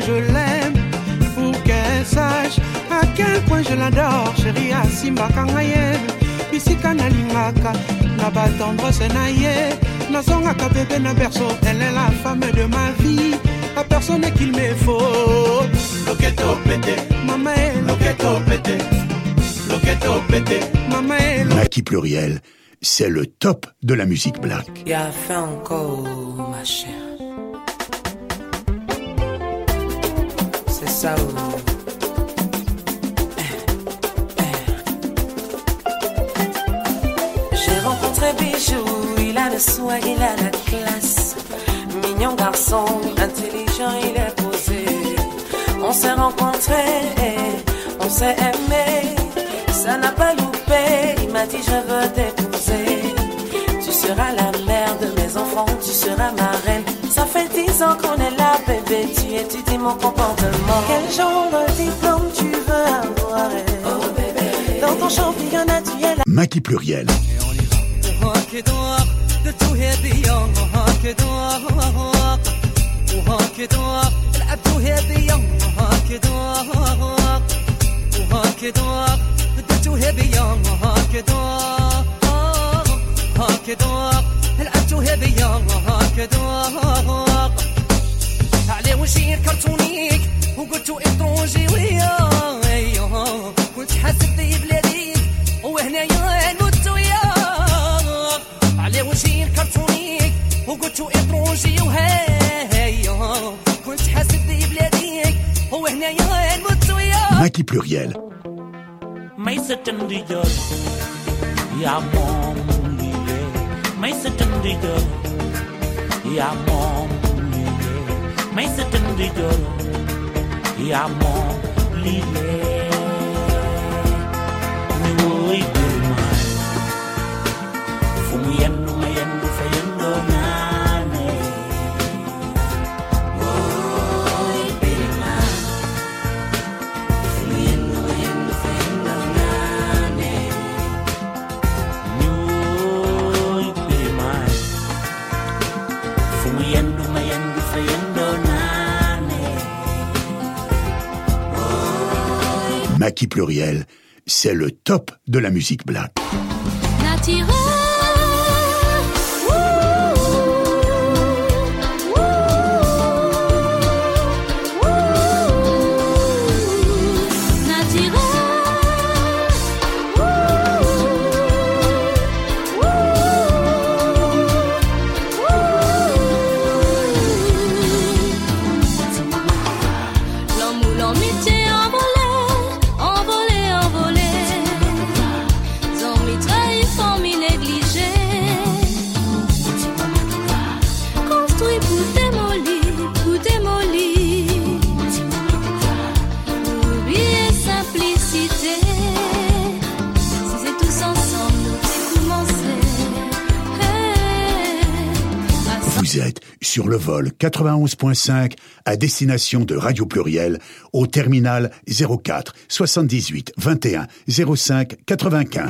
je l'aime, pour qu'elle sache à quel point je l'adore. Chérie Asimba Kangaye, Bisika Nalingaka, Naba tendresse naye, Nazongaka bébé na berceau, elle est la femme de ma vie, la personne qu'il me faut. Loketo pété, maman est loketo pété, loketo pété, maman est loketo. Maki Pluriel, c'est le top de la musique black. Y'a fait encore, ma chère. C'est ça où... J'ai rencontré Bijou, il a le soin, il a la classe. Mignon garçon, intelligent, il est posé. On s'est rencontrés, on s'est aimé. Ça n'a pas loupé, il m'a dit je veux t'épouser. Tu seras la mère de mes enfants, tu seras ma reine. Ça fait 10 ans qu'on est là, bébé, tu étudies mon comportement. Quel genre de diplôme tu veux avoir? Oh bébé, dans ton champignon naturel. Maki Pluriel. بدو هبيا هكذا هكذا العبتو هبيا هكذا عليه وشي كرتونيك وقلتو اتروجي ويا كنت حاسب ذي بلاديك وهنايا نموت ويا عليه وشي كرتونيك وقلتو اتروجي وهيا كنت حاسب ذي بلاديك وهنايا نموت ويا Maki Pluriel. May satan di jol ya mom liye may satan di jol ya mom liye may satan di jol ya mom liye ni woy do man fu mu yendu ma yendu fa yendo nane woy be man fu mu yendu ma yendu fa yendo Maki Pluriel, c'est le top de la musique black. Vous êtes sur le vol 91.5 à destination de Radio Pluriel au terminal 04 78 21 05 95.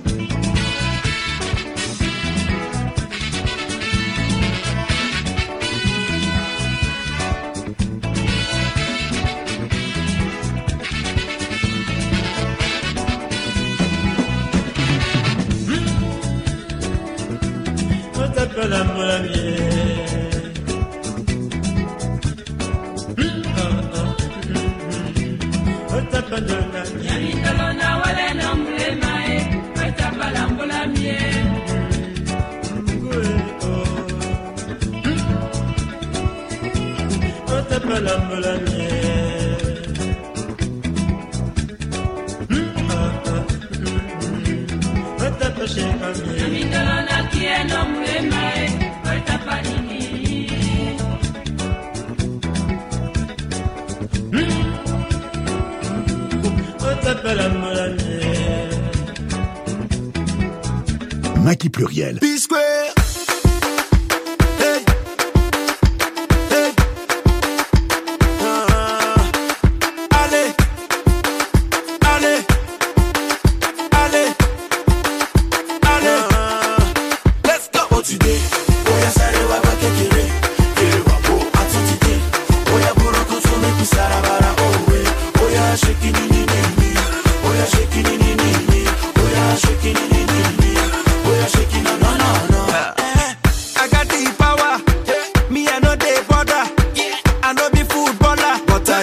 Maki Pluriel. P-Square. Hey. Hey. Allez. Allez. Allez. Allez. Let's go. Otude. Oya sare wa ba kekere. Kere wa bo atutide. Oya boro ko so me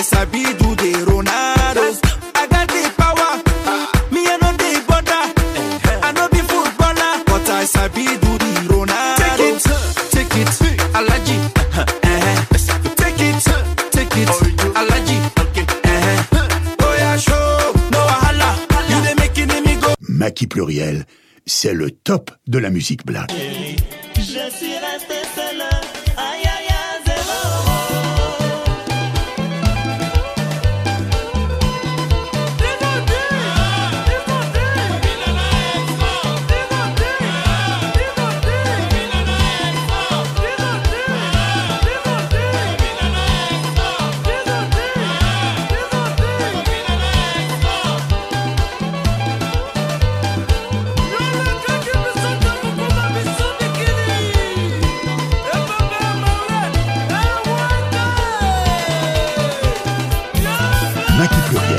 sabi do the Ronaldos. I got the power, me I know the border. I know be footballer, but I sabi do the Ronaldos. Take it, Alaji. Take it, Alaji. Oh yeah, show, no wahala. You dey making me go. Maki Pluriel, c'est le top de la musique black. Je suis resté seul, aïe aïe aïe, zéro. Maki Pluriel.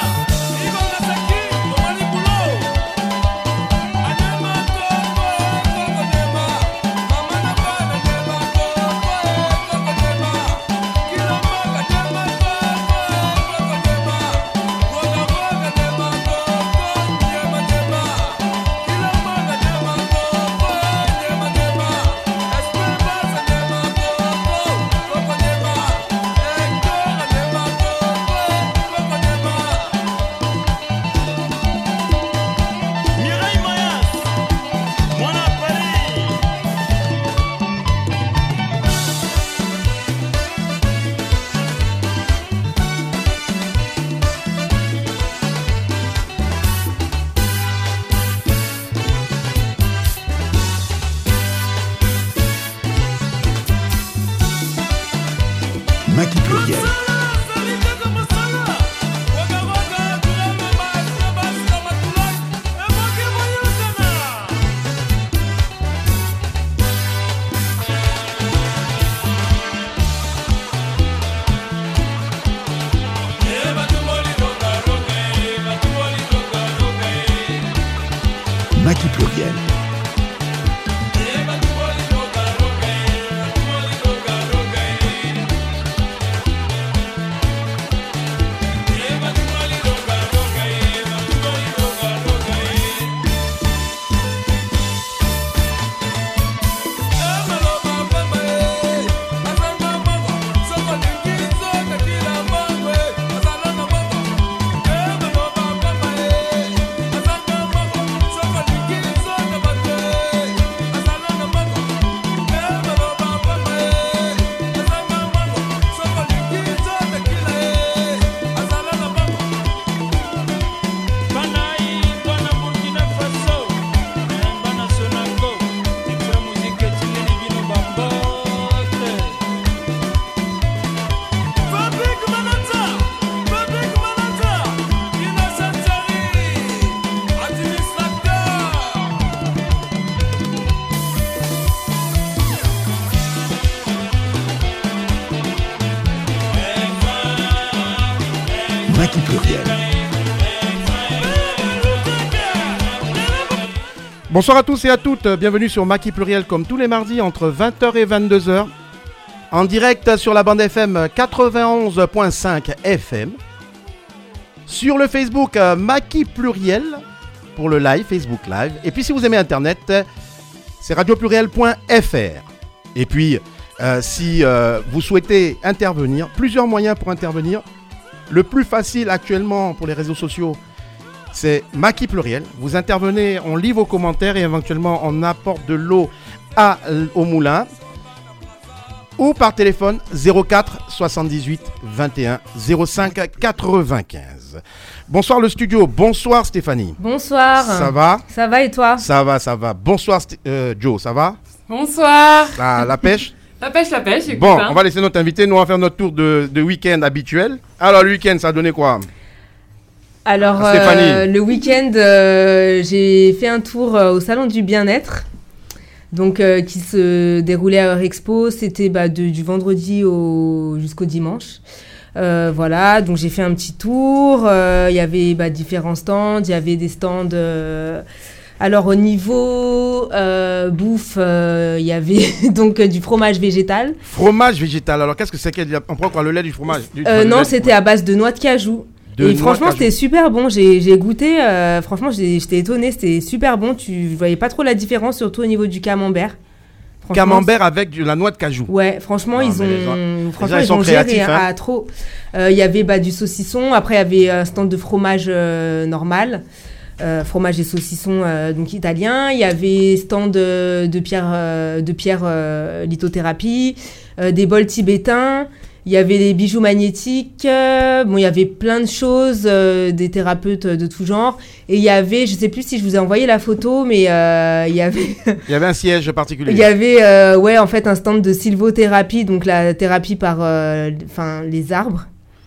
Maki Pluriel. Maki Pluriel. Maki Pluriel. Bonsoir à tous et à toutes, bienvenue sur Maki Pluriel comme tous les mardis entre 20h et 22h. En direct sur la bande FM 91.5 FM. Sur le Facebook Maki Pluriel pour le live, Facebook Live. Et puis si vous aimez Internet, c'est radiopluriel.fr. Et puis si vous souhaitez intervenir, plusieurs moyens pour intervenir. Le plus facile actuellement pour les réseaux sociaux, c'est Maki Pluriel. Vous intervenez, on lit vos commentaires et éventuellement on apporte de l'eau au moulin. Ou par téléphone 04 78 21 05 95. Bonsoir le studio, bonsoir Stéphanie. Bonsoir. Ça va ? Ça va et toi ? Ça va. Bonsoir Joe, ça va ? Bonsoir. La pêche ? La pêche, écoute. Bon, on va laisser notre invité, nous on va faire notre tour de week-end habituel. Alors le week-end, ça a donné quoi ? Alors le week-end, j'ai fait un tour au salon du bien-être, donc qui se déroulait à Eurexpo. C'était du vendredi jusqu'au dimanche. Voilà, donc j'ai fait un petit tour. Il y avait différents stands. Il y avait des stands Alors au niveau bouffe, il y avait donc du fromage végétal. Fromage végétal, alors qu'est-ce que c'est? On prend quoi, le lait du fromage? Non, c'était à base de noix de cajou. Et franchement, c'était super bon. J'ai goûté, franchement, j'étais étonnée, c'était super bon. Tu voyais pas trop la différence, surtout au niveau du camembert. Camembert avec de la noix de cajou. Ouais, franchement, ils ont géré à trop. Il y avait du saucisson, après il y avait un stand de fromage normal. Fromage et saucisson donc italien. Il y avait stand de pierre lithothérapie, des bols tibétains. Il y avait des bijoux magnétiques. Il y avait plein de choses, des thérapeutes de tout genre. Et il y avait, je sais plus si je vous ai envoyé la photo, mais il y avait. Il y avait un siège particulier. Il y avait, en fait, un stand de sylvothérapie, donc la thérapie par, les arbres.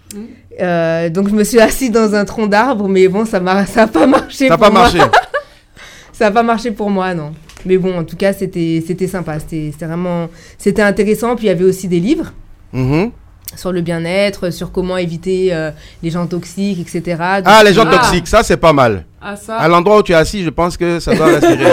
Donc je me suis assise dans un tronc d'arbre, mais bon, ça a pas marché. Ça n'a pas marché. Ça n'a pas marché pour moi, non. Mais bon, en tout cas, c'était sympa. C'était intéressant. Puis il y avait aussi des livres sur le bien-être, sur comment éviter les gens toxiques, etc. Donc, les gens toxiques, ça c'est pas mal. Ça. À l'endroit où tu es assis, je pense que ça doit respirer.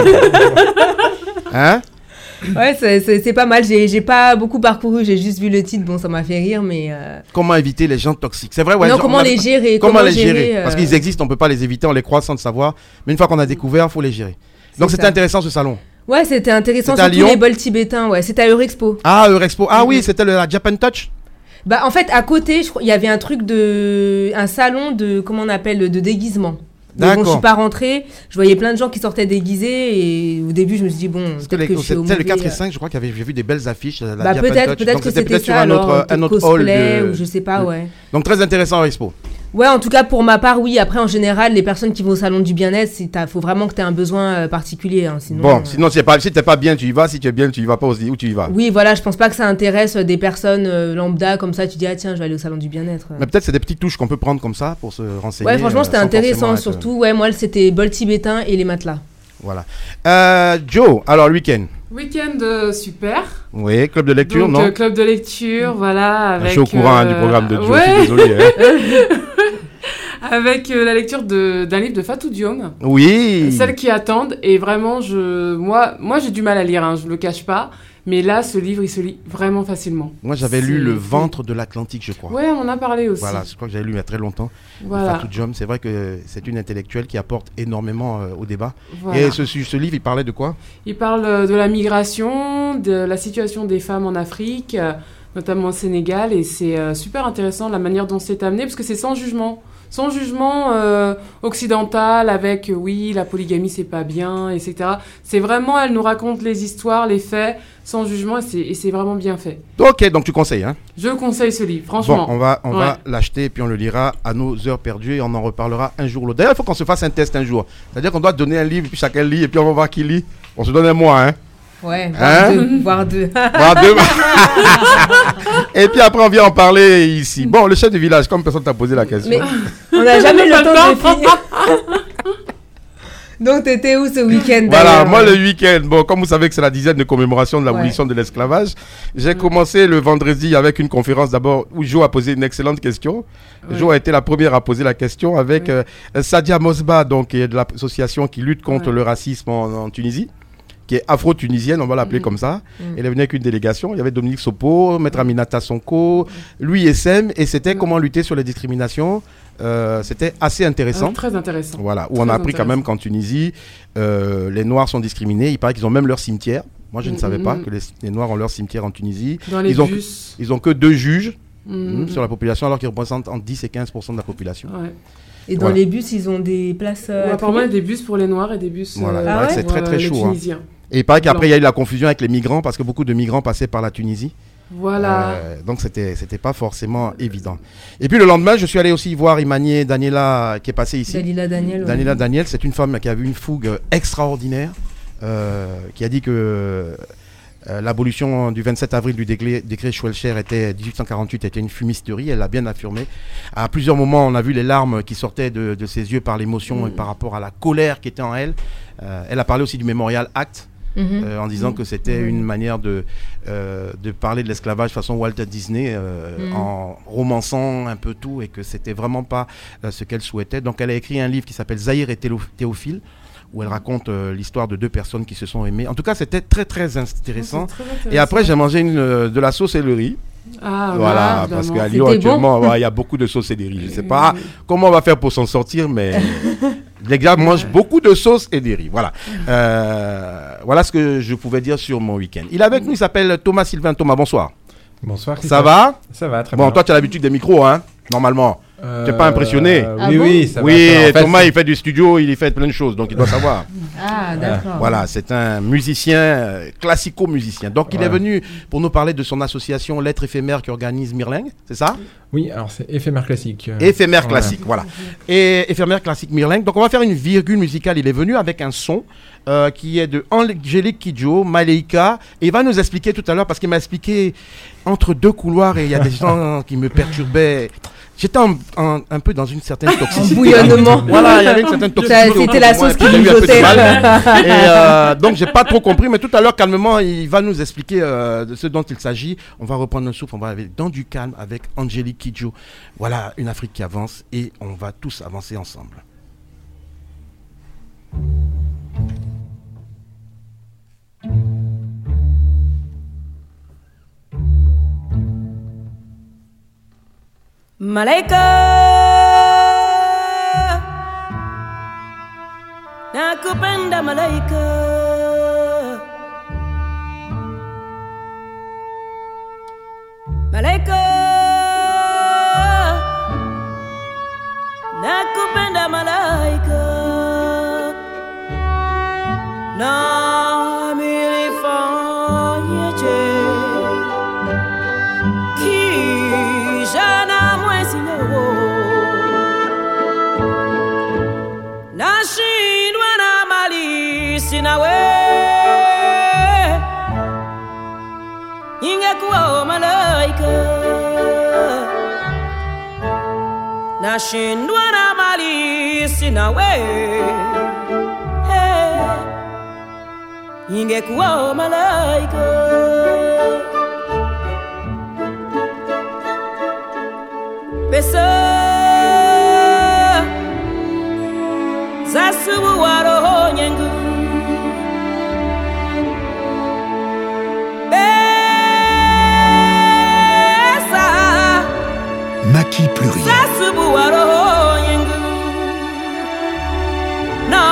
Hein? Ouais, c'est pas mal. J'ai pas beaucoup parcouru, j'ai juste vu le titre, bon, ça m'a fait rire, mais... Comment éviter les gens toxiques? C'est vrai, ouais. Non, comment les gérer? Comment les gérer? Parce qu'ils existent, on peut pas les éviter, on les croit sans le savoir. Mais une fois qu'on a découvert, il faut les gérer. Donc c'était intéressant ce salon. Ouais, c'était intéressant, surtout les bols tibétains, ouais. C'était à Eurexpo. Ah, Eurexpo. Ah oui, c'était la Japan Touch. En fait, à côté, il y avait un salon de, comment on appelle, de déguisement. Mais bon, je suis pas rentrée, je voyais plein de gens qui sortaient déguisés et au début je me suis dit bon, peut-être que je suis au mauvais... le 4 et 5, je crois qu'il j'ai vu des belles affiches. Peut-être que c'était ça, un autre cosplay hall ou je sais pas, ouais. Donc très intéressant à Expo. Ouais, en tout cas pour ma part, oui. Après, en général, les personnes qui vont au salon du bien-être, faut vraiment que tu aies un besoin particulier. Hein, sinon, sinon si t'es pas bien, tu y vas. Si tu es bien, tu y vas pas aussi. Où tu y vas? Oui, voilà, je pense pas que ça intéresse des personnes lambda comme ça. Tu dis tiens, je vais aller au salon du bien-être. Mais peut-être c'est des petites touches qu'on peut prendre comme ça pour se renseigner. Ouais, franchement, c'était intéressant. Surtout, moi, c'était bol tibétain et les matelas. Voilà. Joe, alors le week-end. Week-end super. Oui, club de lecture, donc, non club de lecture, voilà. Je suis au courant du programme de Joe, je suis désolé. Avec la lecture d'un livre de Fatou Diom. Oui. Celles qui attendent. Et vraiment, moi j'ai du mal à lire, hein, je ne le cache pas. Mais là, ce livre, il se lit vraiment facilement. Moi, j'avais lu Le ventre de l'Atlantique, je crois. Ouais, on en a parlé aussi. Voilà, je crois que j'avais lu il y a très longtemps. Voilà. Fatou Diom, c'est vrai que c'est une intellectuelle qui apporte énormément au débat. Voilà. Et ce livre, il parlait de quoi? Il parle de la migration, de la situation des femmes en Afrique, notamment au Sénégal. Et c'est super intéressant la manière dont c'est amené, parce que c'est sans jugement. Sans jugement occidental avec oui, la polygamie c'est pas bien, etc. C'est vraiment, elle nous raconte les histoires, les faits, sans jugement et c'est vraiment bien fait. Ok, donc tu conseilles, hein? Je conseille ce livre, franchement. Bon, on va l'acheter et puis on le lira à nos heures perdues et on en reparlera un jour ou l'autre. D'ailleurs, il faut qu'on se fasse un test un jour. C'est-à-dire qu'on doit donner un livre, puis chacun lit et puis on va voir qui lit. On se donne un mois, hein? Ouais, voire deux. Et puis après, on vient en parler ici. Bon, le chef de village, comme personne t'a posé la question. Mais on n'a jamais le temps de finir. Donc, t'étais où ce week-end? Voilà, moi le week-end, bon, comme vous savez que c'est la 10e de commémoration de l'abolition de l'esclavage, j'ai commencé le vendredi avec une conférence d'abord où Jo a posé une excellente question. Jo a été la première à poser la question avec Sadia Mosba, donc, qui est de l'association qui lutte contre le racisme en Tunisie, qui est afro-tunisienne, on va l'appeler comme ça. Elle est venue avec une délégation. Il y avait Dominique Sopo, Maître Aminata Sonko, Louis Essem, et c'était comment lutter sur les discriminations. C'était assez intéressant. Très intéressant. Voilà, où on a appris quand même qu'en Tunisie, les Noirs sont discriminés. Il paraît qu'ils ont même leur cimetière. Moi, je ne savais pas que les Noirs ont leur cimetière en Tunisie. Dans les bus. Ils ont que 2 juges sur la population, alors qu'ils représentent entre 10 et 15% de la population. Ouais. Et dans les bus, ils ont des places... apparemment, il y a des bus pour les Noirs et des bus c'est très très chaud. Tunisiens. Et il paraît qu'après, il y a eu la confusion avec les migrants, parce que beaucoup de migrants passaient par la Tunisie. Voilà. Donc, c'était pas forcément évident. Et puis, le lendemain, je suis allé aussi voir Imani Daniela, qui est passée ici. Dalila Daniel. Dalila Daniel, c'est une femme qui a vu une fougue extraordinaire, qui a dit que l'abolition du 27 avril du décret Schwelcher 1848 était une fumisterie. Elle l'a bien affirmé. À plusieurs moments, on a vu les larmes qui sortaient de ses yeux par l'émotion et par rapport à la colère qui était en elle. Elle a parlé aussi du Memorial Act. En disant que c'était une manière de parler de l'esclavage façon Walter Disney, en romançant un peu tout, et que c'était vraiment pas ce qu'elle souhaitait. Donc elle a écrit un livre qui s'appelle Zahir et Théophile, où elle raconte l'histoire de deux personnes qui se sont aimées. En tout cas, c'était très très intéressant. Très intéressant. Et après, j'ai mangé de la sauce et le riz. Ah, voilà, parce qu'à Lyon actuellement, il y a beaucoup de sauce et des riz. Je ne sais pas comment on va faire pour s'en sortir, mais les gars mangent beaucoup de sauce et des riz. Voilà. Voilà ce que je pouvais dire sur mon week-end. Il est avec nous, il s'appelle Thomas Sylvain. Thomas, bonsoir. Bonsoir, Christophe. Ça va? Ça va, très bien. Bon, toi, tu as l'habitude des micros, hein, normalement. Tu n'es pas impressionné? Oui, ça va. Oui, Thomas, il fait du studio, il fait plein de choses, donc il doit savoir. Ah, d'accord. Voilà, c'est un musicien, classico-musicien. Donc, il est venu pour nous parler de son association Lettres éphémères qui organise Mirlingue, c'est ça? Oui, alors c'est Éphémère Classique. Éphémère Classique, voilà. Et Éphémère Classique Mirlingue. Donc, on va faire une virgule musicale. Il est venu avec un son qui est de Angélique Kidjo, Malaika. Et il va nous expliquer tout à l'heure, parce qu'il m'a expliqué entre deux couloirs et il y a des gens qui me perturbaient. J'étais un peu dans une certaine toxicité. Un bouillonnement. Voilà, il y avait une certaine toxicité. C'était la sauce qui nous sautait. Et donc, j'ai pas trop compris, mais tout à l'heure, calmement, il va nous expliquer de ce dont il s'agit. On va reprendre un souffle, on va aller dans du calme avec Angélique Kidjo. Voilà, une Afrique qui avance et on va tous avancer ensemble. Malaika nakupenda malaika malaika nakupenda malaika na milifanyeje kijana nashindwa na mali sina we ingekuwa malaika nashindwa na mali sina we ingekuwa malaika pesa zasubuwa roho nyengu pesa Maki Pluriel zasubuwa roho nyengu na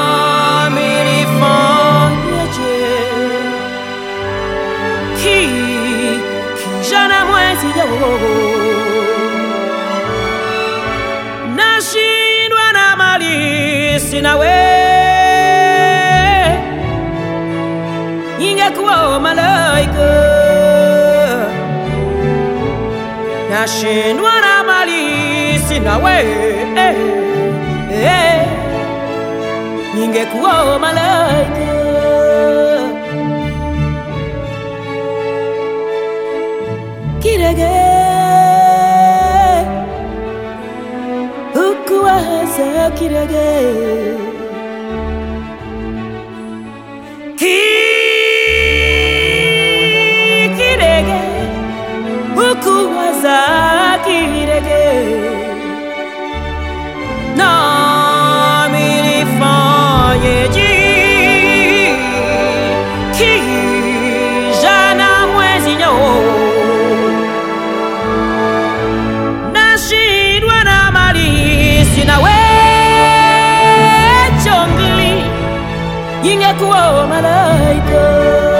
milifanyeje kijana mwezi yo nashindwa na mali sina we ingekuwa malaika nashindwa na mali sina we ingekuwa malaika kirege ukuwaza kirege kirege ukuwaza kirege na milifanyeje kijana mwezi nyao nashindwa na mali sina we chongli ingekuwa malaika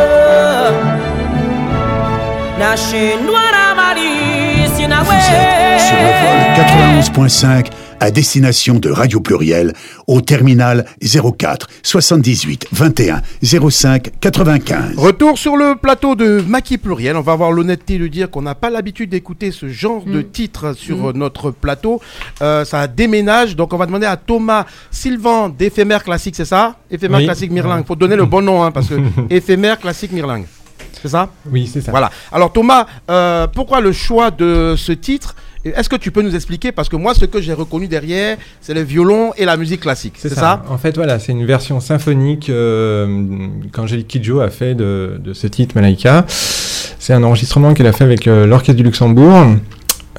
nashindwa na mali sina we. Vous êtes sur le vol 91.5 à destination de Radio Pluriel au terminal 04 78 21 05 95. Retour sur le plateau de Maki Pluriel. On va avoir l'honnêteté de dire qu'on n'a pas l'habitude d'écouter ce genre de titre sur notre plateau. Ça déménage, donc on va demander à Thomas Sylvain d'Éphémère Classique, c'est ça? Éphémère Classique Mirlingue. Il faut donner le bon nom, hein, parce que Éphémère Classique Mirlingue. C'est ça? Oui, c'est ça. Voilà. Alors Thomas, pourquoi le choix de ce titre? Est-ce que tu peux nous expliquer? Parce que moi, ce que j'ai reconnu derrière, c'est le violon et la musique classique. C'est ça? En fait, voilà, c'est une version symphonique qu'Angélique Kidjo a fait de ce titre, Malaika. C'est un enregistrement qu'elle a fait avec l'Orchestre du Luxembourg.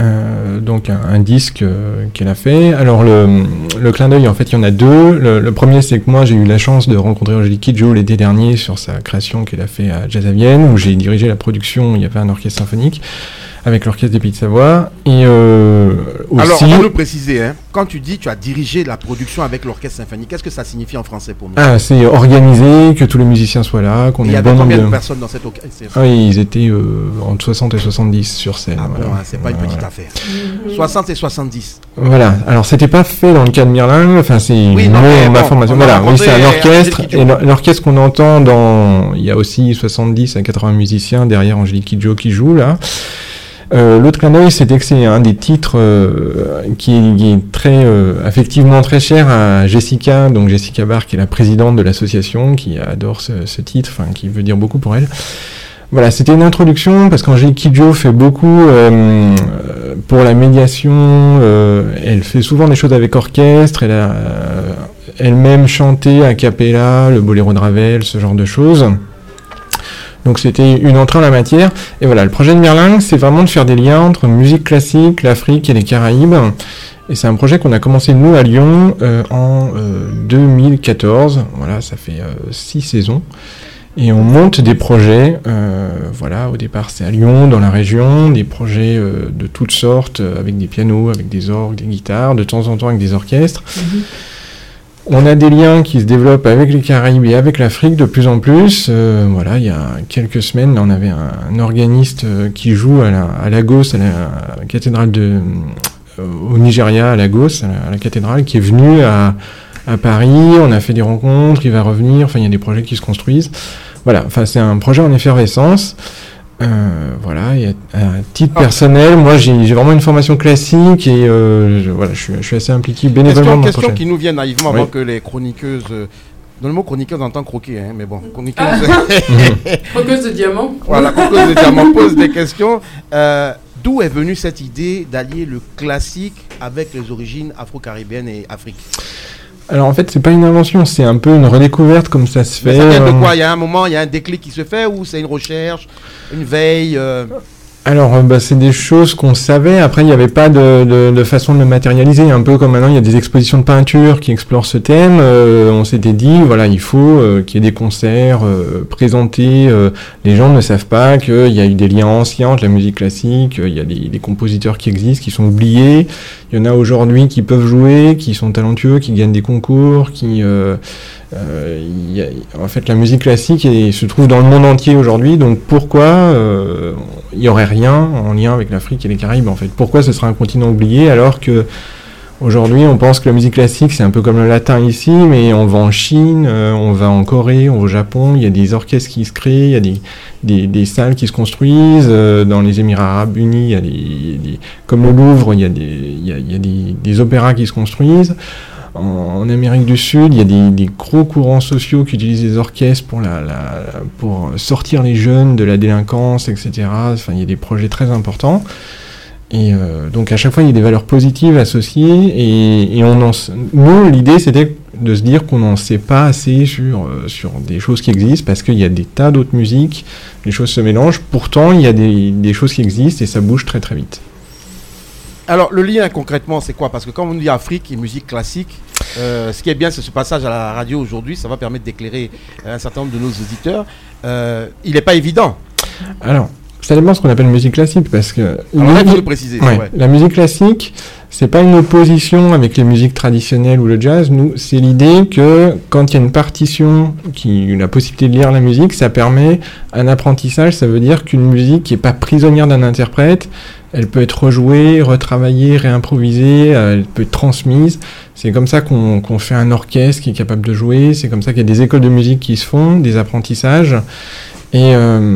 donc un disque qu'elle a fait. Alors le clin d'œil, en fait, il y en a deux. Le premier, c'est que moi, j'ai eu la chance de rencontrer Angélique Kidjo l'été dernier sur sa création qu'elle a fait à Jazz à Vienne, où j'ai dirigé la production. Il y avait un orchestre symphonique avec l'orchestre des Pays de Savoie. Et aussi... Alors, on va nous préciser, hein, quand tu dis tu as dirigé la production avec l'orchestre symphonique, qu'est-ce que ça signifie en français pour nous? C'est organisé, que tous les musiciens soient là, qu'on ait il y un avait bon combien nombre de personnes dans cette orchestre? Ils étaient entre 60 et 70 sur scène. Ah bon, hein, c'est pas une petite affaire. 60 et 70. Voilà, alors c'était pas fait dans le cas de Mirling, enfin c'est ma formation. Voilà, oui, c'est un orchestre, et l'orchestre qu'on entend il y a aussi 70 à 80 musiciens derrière Angélique Kidjo qui joue là. L'autre clin d'œil, c'était que c'est un des titres qui est très affectivement très cher à Jessica, donc Jessica Barr, qui est la présidente de l'association, qui adore ce titre, enfin qui veut dire beaucoup pour elle. Voilà, c'était une introduction parce qu'Angélique Kidjo fait beaucoup pour la médiation. Elle fait souvent des choses avec orchestre. Elle a elle-même chanté a cappella, le boléro de Ravel, ce genre de choses. Donc c'était une entrée en la matière. Et voilà, le projet de Mirling, c'est vraiment de faire des liens entre musique classique, l'Afrique et les Caraïbes. Et c'est un projet qu'on a commencé nous à Lyon en 2014. Voilà, ça fait 6 saisons. Et on monte des projets, voilà, au départ c'est à Lyon, dans la région, des projets de toutes sortes, avec des pianos, avec des orgues, des guitares, de temps en temps avec des orchestres. On a des liens qui se développent avec les Caraïbes et avec l'Afrique de plus en plus. Voilà, il y a quelques semaines, là, on avait un organiste qui joue à Lagos, à la cathédrale au Nigeria, à Lagos, à la cathédrale, qui est venu à Paris. On a fait des rencontres, il va revenir. Enfin, il y a des projets qui se construisent. Voilà, enfin, c'est un projet en effervescence. Voilà, et à titre personnel, moi j'ai vraiment une formation classique et voilà, je suis assez impliqué bénévolement dans le projet. Question qui nous vient naïvement avant que les chroniqueuses... Dans le mot chroniqueuse, on entend croquer, hein, mais bon, chroniqueuse... Croqueuse de diamants. Voilà, croqueuse de diamants pose des questions. D'où est venue cette idée d'allier le classique avec les origines afro-caribéennes et Afrique? Alors en fait, c'est pas une invention, c'est un peu une redécouverte comme ça se fait. Mais ça vient de quoi? Il y a un moment, il y a un déclic qui se fait ou c'est une recherche, une veille Alors, c'est des choses qu'on savait. Après, il n'y avait pas de façon de le matérialiser. Un peu comme maintenant, il y a des expositions de peinture qui explorent ce thème. On s'était dit, voilà, il faut qu'il y ait des concerts présentés. Les gens ne savent pas qu'il y a eu des liens anciens entre la musique classique. Il y a des compositeurs qui existent, qui sont oubliés. Il y en a aujourd'hui qui peuvent jouer, qui sont talentueux, qui gagnent des concours, en fait, la musique classique se trouve dans le monde entier aujourd'hui, donc pourquoi il n'y aurait rien en lien avec l'Afrique et les Caraïbes, en fait? Pourquoi ce serait un continent oublié alors que aujourd'hui on pense que la musique classique c'est un peu comme le latin ici, mais on va en Chine, on va en Corée, on va au Japon, il y a des orchestres qui se créent, il y a des salles qui se construisent, dans les Émirats Arabes Unis, il y a comme le Louvre, il y a des opéras qui se construisent. En Amérique du Sud, il y a des gros courants sociaux qui utilisent les orchestres pour sortir les jeunes de la délinquance, etc. Enfin, il y a des projets très importants. Et donc, à chaque fois, il y a des valeurs positives associées. Et nous, l'idée, c'était de se dire qu'on n'en sait pas assez sur des choses qui existent, parce qu'il y a des tas d'autres musiques, les choses se mélangent. Pourtant, il y a des choses qui existent et ça bouge très, très vite. Alors, le lien concrètement, c'est quoi? Parce que quand on dit Afrique et musique classique, ce qui est bien, c'est ce passage à la radio aujourd'hui, ça va permettre d'éclairer un certain nombre de nos auditeurs. Il n'est pas évident. Alors, ça dépend de ce qu'on appelle musique classique, parce que... Alors là, il faut le préciser. Ouais, la musique classique, c'est pas une opposition avec les musiques traditionnelles ou le jazz. Nous, c'est l'idée que quand il y a une partition, la possibilité de lire la musique, ça permet un apprentissage. Ça veut dire qu'une musique qui n'est pas prisonnière d'un interprète, elle peut être rejouée, retravaillée, réimprovisée, elle peut être transmise. C'est comme ça qu'on fait un orchestre qui est capable de jouer. C'est comme ça qu'il y a des écoles de musique qui se font, des apprentissages. Et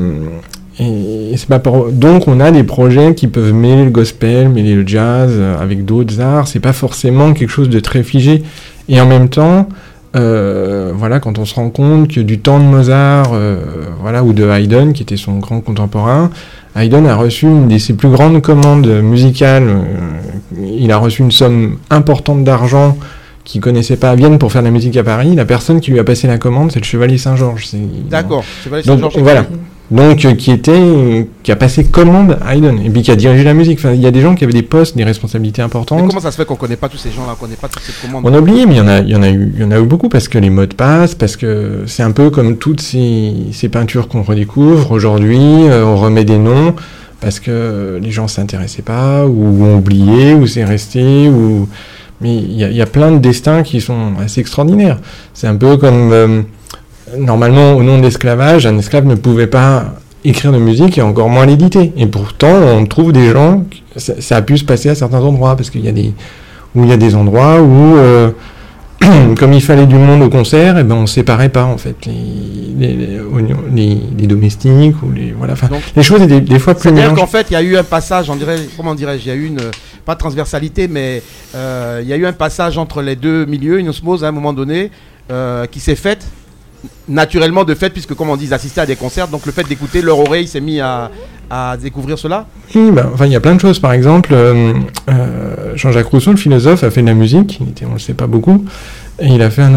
c'est pas donc on a des projets qui peuvent mêler le gospel, mêler le jazz avec d'autres arts. C'est pas forcément quelque chose de très figé. Et en même temps, voilà, quand on se rend compte que du temps de Mozart, voilà, ou de Haydn, qui était son grand contemporain, Haydn a reçu une de ses plus grandes commandes musicales. Il a reçu une somme importante d'argent qu'il connaissait pas à Vienne pour faire de la musique à Paris. La personne qui lui a passé la commande, c'est le Chevalier Saint-Georges. D'accord, Chevalier Donc, Saint-Georges. Voilà. Donc, qui a passé commande à Haydn, et puis qui a dirigé la musique. Enfin, il y a des gens qui avaient des postes, des responsabilités importantes. Mais comment ça se fait qu'on connaît pas tous ces gens-là, qu'on connaît pas toutes ces commandes? On a oublié, mais il y en a eu beaucoup, parce que les mots de passe, parce que c'est un peu comme toutes ces peintures qu'on redécouvre aujourd'hui, on remet des noms, parce que les gens s'intéressaient pas, ou ont oublié, ou c'est resté, ou... Mais il y a plein de destins qui sont assez extraordinaires. C'est un peu comme... Normalement, au nom de l'esclavage, un esclave ne pouvait pas écrire de musique et encore moins l'éditer. Et pourtant, on trouve des gens, ça a pu se passer à certains endroits, parce qu'il y a des endroits où, comme il fallait du monde au concert, et ben on séparait pas en fait les domestiques ou les voilà. Enfin, les choses étaient des fois plus mélangées. C'est-à-dire qu'en fait, il y a eu un passage, comment dirais-je, il y a eu une pas de transversalité, mais il y a eu un passage entre les deux milieux, une osmose à un moment donné qui s'est faite. Naturellement de fait, puisque comme on dit, ils assistaient à des concerts, donc le fait d'écouter, leur oreille s'est mis à découvrir cela. Oui, il y a plein de choses. Par exemple, Jean-Jacques Rousseau, le philosophe, a fait de la musique, on le sait pas beaucoup, et il a fait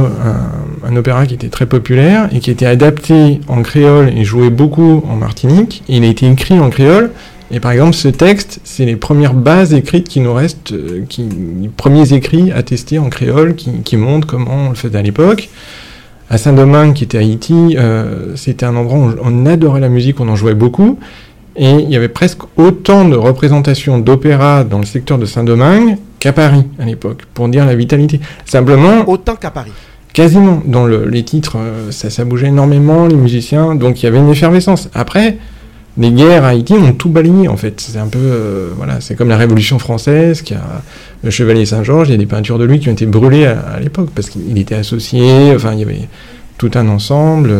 un opéra qui était très populaire et qui était adapté en créole et joué beaucoup en Martinique, et il a été écrit en créole. Et par exemple, ce texte, c'est les premières bases écrites qui nous restent, les premiers écrits attestés en créole qui montrent comment on le faisait à l'époque. À Saint-Domingue, qui était à Haïti, c'était un endroit où on adorait la musique, on en jouait beaucoup. Et il y avait presque autant de représentations d'opéra dans le secteur de Saint-Domingue qu'à Paris, à l'époque, pour dire la vitalité. Simplement... Autant qu'à Paris. Quasiment. Dans les titres, ça bougeait énormément, les musiciens, donc il y avait une effervescence. Après, les guerres à Haïti ont tout balayé, en fait. C'est un peu... c'est comme la Révolution française, qui a... Le Chevalier Saint-Georges, il y a des peintures de lui qui ont été brûlées à l'époque, parce qu'il était associé, enfin, il y avait tout un ensemble.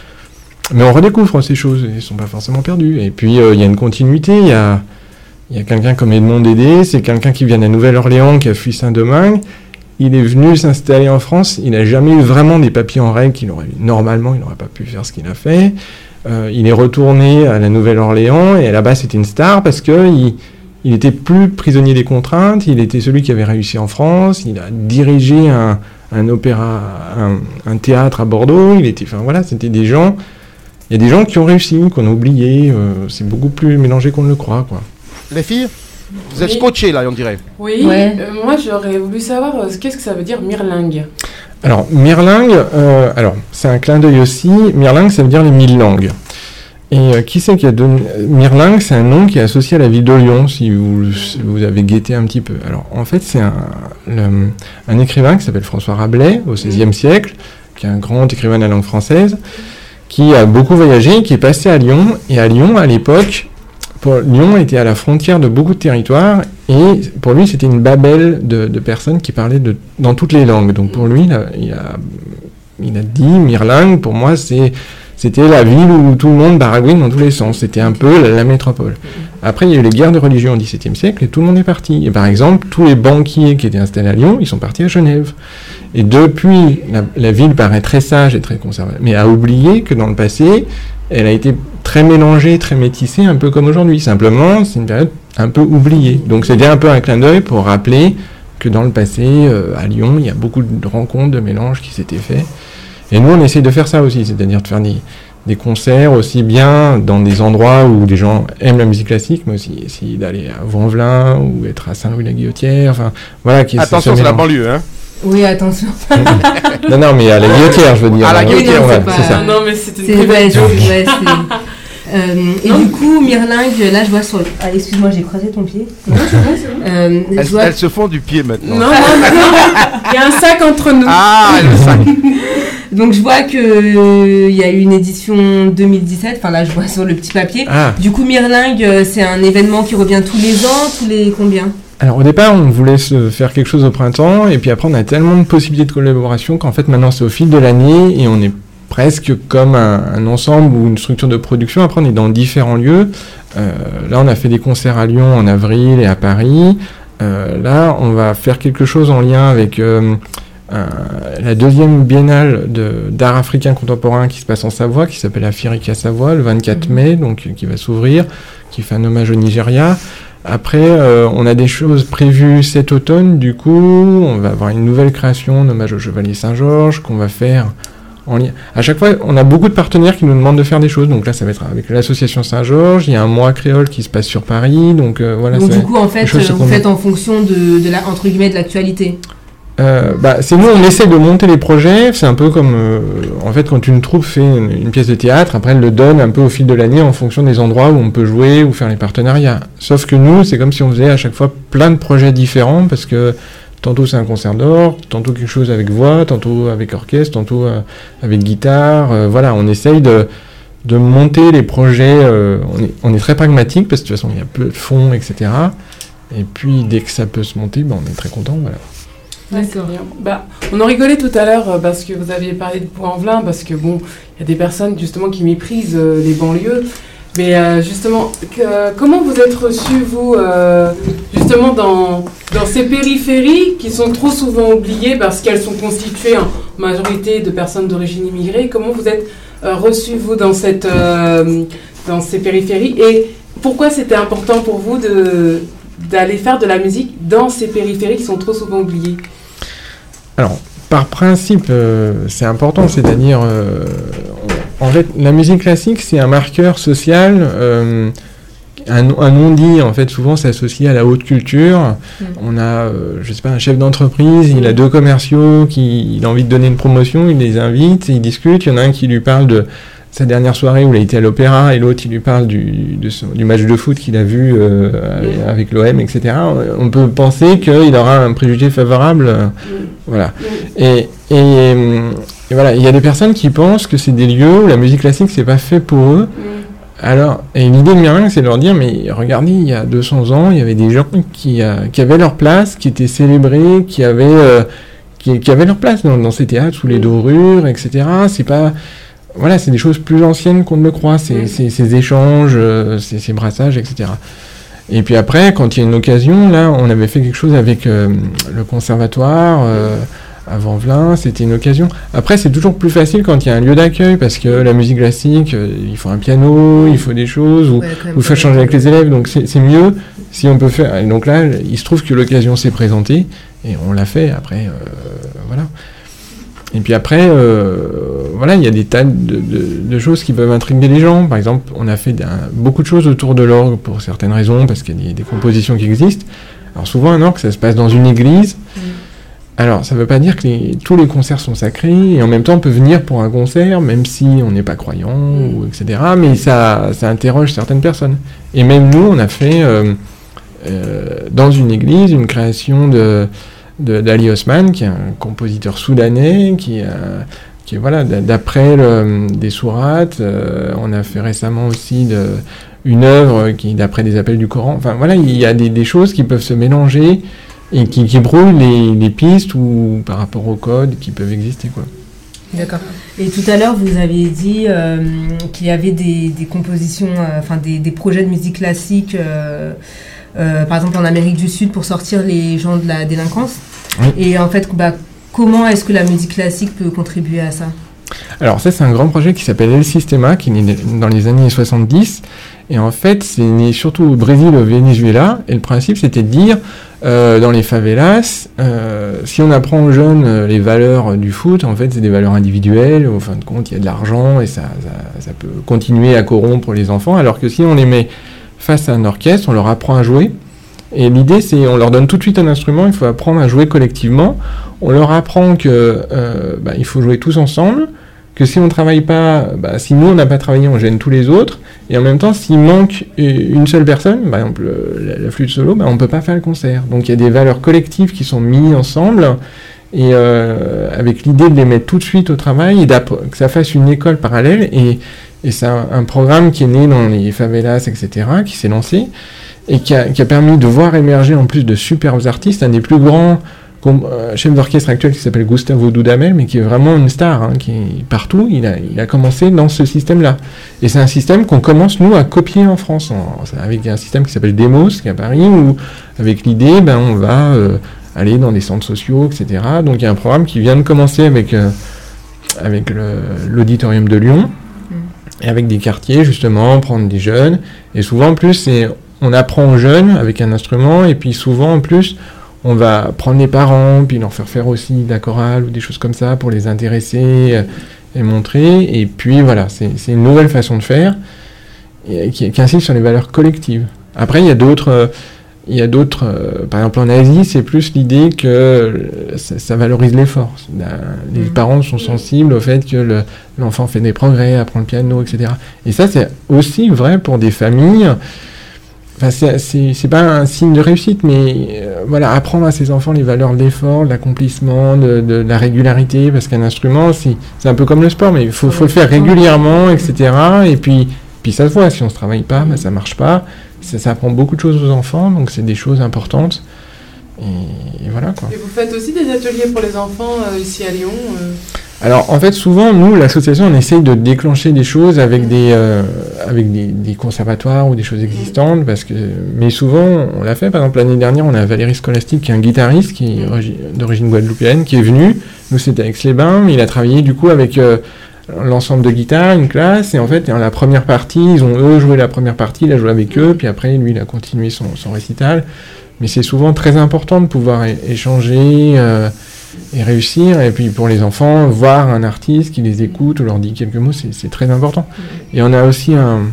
Mais on redécouvre ces choses, elles ne sont pas forcément perdues. Et puis, il y a une continuité, il y a quelqu'un comme Edmond Dédé, c'est quelqu'un qui vient de la Nouvelle-Orléans, qui a fui Saint-Domingue. Il est venu s'installer en France, il n'a jamais eu vraiment des papiers en règle normalement, il n'aurait pas pu faire ce qu'il a fait. Il est retourné à la Nouvelle-Orléans, et là-bas, c'était une star, parce qu'il était plus prisonnier des contraintes, il était celui qui avait réussi en France, il a dirigé un opéra, un théâtre à Bordeaux, c'était des gens... Il y a des gens qui ont réussi, qu'on a oublié, c'est beaucoup plus mélangé qu'on ne le croit, quoi. Les filles, vous êtes scotchées, là, on dirait. Oui, ouais. Moi j'aurais voulu savoir qu'est-ce que ça veut dire mirlingue. Alors, mirlingue, c'est un clin d'œil aussi. Mirlingue, ça veut dire les 1000 langues. Et qui c'est qui a donné... Mirlingue, c'est un nom qui est associé à la ville de Lyon, si vous avez guetté un petit peu. Alors, en fait, c'est un écrivain qui s'appelle François Rabelais, au XVIe siècle, qui est un grand écrivain de la langue française, qui a beaucoup voyagé, qui est passé à Lyon. Et à Lyon, à l'époque, Lyon était à la frontière de beaucoup de territoires, et pour lui, c'était une babel de personnes qui parlaient dans toutes les langues. Donc, pour lui, il a dit, mirlingue, pour moi, c'était la ville où tout le monde baragouine dans tous les sens. C'était un peu la métropole. Après, il y a eu les guerres de religion au XVIIe siècle et tout le monde est parti. Et par exemple, tous les banquiers qui étaient installés à Lyon, ils sont partis à Genève. Et depuis, la ville paraît très sage et très conservatrice, mais a oublié que dans le passé, elle a été très mélangée, très métissée, un peu comme aujourd'hui. Simplement, c'est une période un peu oubliée. Donc c'était un peu un clin d'œil pour rappeler que dans le passé, à Lyon, il y a beaucoup de rencontres, de mélanges qui s'étaient faits. Et nous, on essaye de faire ça aussi, c'est-à-dire de faire des concerts aussi bien dans des endroits où des gens aiment la musique classique, mais aussi essayer d'aller à Vaux-en-Velin ou être à Saint-Louis-la-Guillotière. Enfin, voilà. Attention, c'est la banlieue, hein. Oui, attention. non, mais à la Guillotière, je veux dire. À la Guillotière, c'est ça. Non, mais c'était une très et du coup, mirlingue, là je vois sur... Ah, excuse-moi, j'ai croisé ton pied. Non, c'est bon. Elles se font du pied maintenant. Non, il y a un sac entre nous. Ah, le sac. Donc je vois qu'il y a eu une édition 2017, enfin là je vois sur le petit papier. Ah. Du coup, mirlingue, c'est un événement qui revient tous les ans, tous les combien ? Alors au départ, on voulait se faire quelque chose au printemps, et puis après on a tellement de possibilités de collaboration qu'en fait maintenant c'est au fil de l'année, et on est presque comme un ensemble ou une structure de production. Après, on est dans différents lieux. Là, on a fait des concerts à Lyon en avril et à Paris. Là, on va faire quelque chose en lien avec la deuxième biennale d'art africain contemporain qui se passe en Savoie, qui s'appelle Afirika Savoie, le 24 mai, donc qui va s'ouvrir, qui fait un hommage au Nigeria. Après, on a des choses prévues cet automne. Du coup, on va avoir une nouvelle création, un hommage au Chevalier Saint-Georges, qu'on va faire À chaque fois, on a beaucoup de partenaires qui nous demandent de faire des choses. Donc là, ça va être avec l'association Saint-Georges. Il y a un mois créole qui se passe sur Paris. Donc voilà. Donc du coup, en fait, vous faites en fonction de la, entre guillemets, de l'actualité. C'est nous, on essaie de monter les projets. C'est un peu comme, en fait, quand une troupe fait une pièce de théâtre, après elle le donne un peu au fil de l'année en fonction des endroits où on peut jouer ou faire les partenariats. Sauf que nous, c'est comme si on faisait à chaque fois plein de projets différents parce que tantôt c'est un concert d'orgue, tantôt quelque chose avec voix, tantôt avec orchestre, tantôt avec guitare. Voilà, on essaye de monter les projets. On est très pragmatique parce que de toute façon il y a peu de fonds, etc. Et puis dès que ça peut se monter, on est très content. Voilà. D'accord. On en rigolait tout à l'heure parce que vous aviez parlé de Pau-en-Velin, parce que il y a des personnes justement qui méprisent les banlieues. Mais justement, comment vous êtes reçus, vous, justement, dans ces périphéries qui sont trop souvent oubliées parce qu'elles sont constituées en majorité de personnes d'origine immigrée? Comment vous êtes reçus, vous, dans ces périphéries? Et pourquoi c'était important pour vous d'aller faire de la musique dans ces périphéries qui sont trop souvent oubliées? Alors, par principe, c'est important, c'est-à-dire, en fait, la musique classique, c'est un marqueur social, un non-dit, en fait, souvent, c'est associé à la haute culture. On a, je sais pas, un chef d'entreprise, il a deux commerciaux, il a envie de donner une promotion, il les invite, ils discutent, il y en a un qui lui parle de sa dernière soirée où il a été à l'opéra, et l'autre il lui parle du match de foot qu'il a vu avec l'OM, etc. On peut penser qu'il aura un préjugé favorable. Voilà. Et voilà, il y a des personnes qui pensent que c'est des lieux où la musique classique c'est pas fait pour eux. Alors, et l'idée de Myriam, c'est de leur dire, mais regardez, il y a 200 ans, il y avait des gens qui avaient leur place, qui étaient célébrés, qui avaient leur place dans ces théâtres, sous les dorures, etc. C'est pas... Voilà, c'est des choses plus anciennes qu'on ne le croit, ces échanges, ces brassages, etc. Et puis après, quand il y a une occasion, là, on avait fait quelque chose avec le conservatoire à Vanvelin, c'était une occasion. Après, c'est toujours plus facile quand il y a un lieu d'accueil, parce que la musique classique, il faut un piano, il faut des choses, ou il faut changer avec les élèves, donc c'est mieux si on peut faire. Et donc là, il se trouve que l'occasion s'est présentée, et on l'a fait, après, voilà. Et puis après, voilà, il y a des tas de choses qui peuvent intriguer les gens. Par exemple, on a fait beaucoup de choses autour de l'orgue pour certaines raisons, parce qu'il y a des compositions qui existent. Alors souvent, un orgue, ça se passe dans une église. Alors, ça ne veut pas dire que tous les concerts sont sacrés, et en même temps, on peut venir pour un concert, même si on n'est pas croyant, ou etc. Mais ça interroge certaines personnes. Et même nous, on a fait, dans une église, une création d'Ali Osman, qui est un compositeur soudanais, qui est voilà, d'après des sourates. On a fait récemment aussi une œuvre qui d'après des appels du Coran. Enfin voilà, il y a des choses qui peuvent se mélanger et qui brouillent les pistes ou par rapport aux codes qui peuvent exister, quoi. D'accord. Et tout à l'heure, vous aviez dit qu'il y avait des compositions, enfin des projets de musique classique. Par exemple en Amérique du Sud pour sortir les gens de la délinquance. Oui. Et en fait, comment est-ce que la musique classique peut contribuer à ça? Alors ça, c'est un grand projet qui s'appelle El Sistema, qui est né dans les années 70. Et en fait, c'est né surtout au Brésil, au Venezuela. Et le principe, c'était de dire, dans les favelas, si on apprend aux jeunes les valeurs du foot, en fait, c'est des valeurs individuelles. Au fin de compte, il y a de l'argent et ça peut continuer à corrompre les enfants. Alors que si on les met face à un orchestre, on leur apprend à jouer. Et l'idée, c'est on leur donne tout de suite un instrument, il faut apprendre à jouer collectivement. On leur apprend que il faut jouer tous ensemble, que si on ne travaille pas, si nous on n'a pas travaillé, on gêne tous les autres. Et en même temps, s'il manque une seule personne, par exemple la flûte solo, on ne peut pas faire le concert. Donc il y a des valeurs collectives qui sont mises ensemble, et avec l'idée de les mettre tout de suite au travail, et que ça fasse une école parallèle. Et c'est un programme qui est né dans les favelas, etc., qui s'est lancé, et qui a permis de voir émerger en plus de superbes artistes, un des plus grands chef d'orchestre actuel qui s'appelle Gustavo Dudamel, mais qui est vraiment une star, qui est partout. Il a commencé dans ce système-là. Et c'est un système qu'on commence, nous, à copier en France, avec un système qui s'appelle Demos, qui est à Paris, où, avec l'idée, on va aller dans des centres sociaux, etc. Donc il y a un programme qui vient de commencer avec l'auditorium de Lyon, et avec des quartiers, justement, prendre des jeunes. Et souvent, en plus, on apprend aux jeunes avec un instrument, et puis souvent, en plus, on va prendre les parents, puis leur faire aussi de la chorale ou des choses comme ça pour les intéresser. est montré. Et puis voilà, c'est une nouvelle façon de faire qui insiste sur les valeurs collectives. Après, il y a d'autres, par exemple en Asie, c'est plus l'idée que ça valorise l'effort. Les parents sont sensibles au fait que l'enfant fait des progrès, apprend le piano, etc. Et ça, c'est aussi vrai pour des familles. Enfin, c'est pas un signe de réussite, mais voilà, apprendre à ses enfants les valeurs de l'effort, de l'accomplissement, de la régularité, parce qu'un instrument, c'est un peu comme le sport, mais il faut le faire régulièrement, etc. Et puis ça se voit, si on se travaille pas, ça marche pas. Ça apprend beaucoup de choses aux enfants, donc c'est des choses importantes. Et voilà, quoi. Et vous faites aussi des ateliers pour les enfants ici à Lyon Alors, en fait, souvent, nous, l'association, on essaye de déclencher des choses avec des conservatoires ou des choses existantes, mais souvent, on l'a fait. Par exemple, l'année dernière, on a Valérie Scholastique, qui est un guitariste, qui est d'origine guadeloupéenne, qui est venu. Nous, c'était à Aix-les-Bains, mais il a travaillé, du coup, avec l'ensemble de guitare, une classe, et en fait, dans la première partie, ils ont, eux, joué la première partie, il a joué avec eux, puis après, lui, il a continué son récital. Mais c'est souvent très important de pouvoir échanger et réussir, et puis pour les enfants, voir un artiste qui les écoute ou leur dit quelques mots, c'est très important. Et on a aussi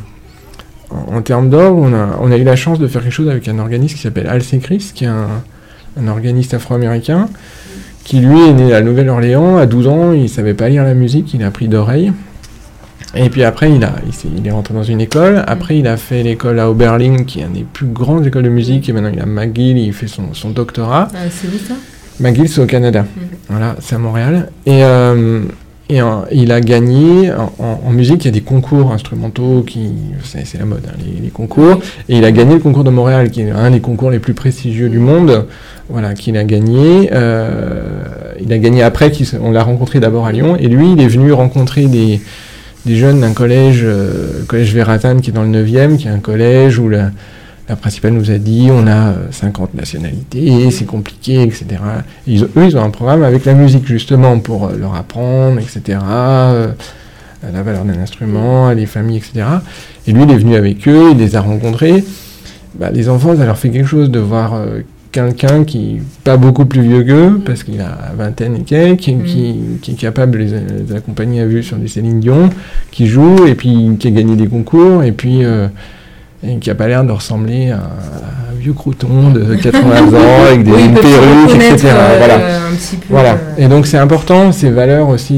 en termes d'orgue, on a eu la chance de faire quelque chose avec un organisme qui s'appelle Al Secris, qui est un organiste afro-américain, qui lui est né à la Nouvelle-Orléans, à 12 ans, il savait pas lire la musique, il a appris d'oreille. Et puis après, il est rentré dans une école. Après, il a fait l'école à Oberlin, qui est une des plus grandes écoles de musique. Et maintenant, il a McGill, il fait son doctorat. C'est où ça ? McGill, c'est au Canada. Voilà, c'est à Montréal. Et il a gagné, en musique, il y a des concours instrumentaux, c'est la mode, hein, les concours. Et il a gagné le concours de Montréal, qui est un des concours les plus prestigieux du monde. Voilà, qu'il a gagné. Il a gagné après, on l'a rencontré d'abord à Lyon. Et lui, il est venu rencontrer des jeunes d'un collège Verratane, qui est dans le 9e, qui est un collège où la principale nous a dit on a 50 nationalités, c'est compliqué, etc. Et eux, ils ont un programme avec la musique, justement, pour leur apprendre, etc., la valeur d'un instrument, les familles, etc. Et lui, il est venu avec eux, il les a rencontrés. Les enfants, ça leur fait quelque chose de voir quelqu'un qui n'est pas beaucoup plus vieux qu'eux, parce qu'il a vingtaine et quelques, qui est capable de les accompagner à vue sur des Céline Dion, qui joue, et puis qui a gagné des concours, et puis et qui n'a pas l'air de ressembler à un vieux crouton de 80 ans, avec une perruque, etc. Voilà. Et donc c'est important, ces valeurs aussi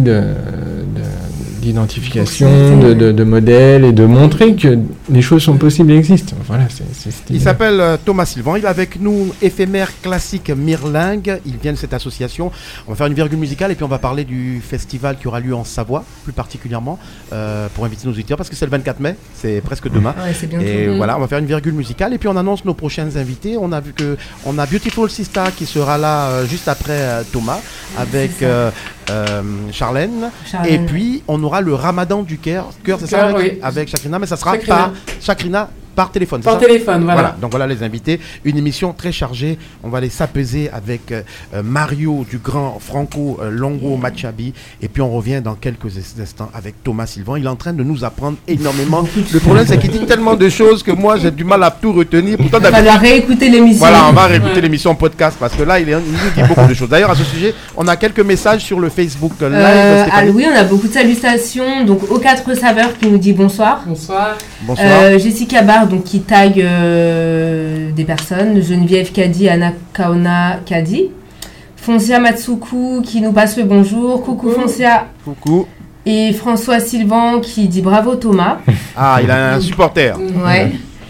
d'identification, de modèle, et de montrer que les choses sont possibles et existent. Voilà, il s'appelle Thomas Sylvain, il est avec nous, éphémère classique Mirlingue, il vient de cette association. On va faire une virgule musicale et puis on va parler du festival qui aura lieu en Savoie, plus particulièrement, pour inviter nos auditeurs, parce que c'est le 24 mai, c'est presque demain. Ouais, c'est bientôt. Et voilà, on va faire une virgule musicale et puis on annonce nos prochains invités. On a vu on a Beautiful Sista qui sera là juste après Thomas, avec Charlène. Et puis on aura le Ramadan du cœur, c'est ça, avec Chakrina, mais ça sera Chakrina par téléphone. Par téléphone, voilà. Donc voilà les invités. Une émission très chargée. On va aller s'apaiser avec Mario du grand Franco Longo Machabi. Et puis on revient dans quelques instants avec Thomas Sylvain. Il est en train de nous apprendre énormément. Le problème, c'est qu'il dit tellement de choses que moi, j'ai du mal à tout retenir. Pourtant, on va réécouter l'émission. Voilà, on va réécouter l'émission en podcast parce que là, il nous dit beaucoup de choses. D'ailleurs, à ce sujet, on a quelques messages sur le Facebook Live. Oui, on a beaucoup de salutations. Donc, aux 4 saveurs qui nous dit bonsoir. Bonsoir. Jessica Barr, donc qui tag des personnes, Geneviève Kadi, Anna Kaona Kadi, Foncia Matsuku qui nous passe le bonjour, coucou Foncia. Coucou. Et François Sylvain qui dit bravo Thomas. Ah, il a un supporter. Ouais.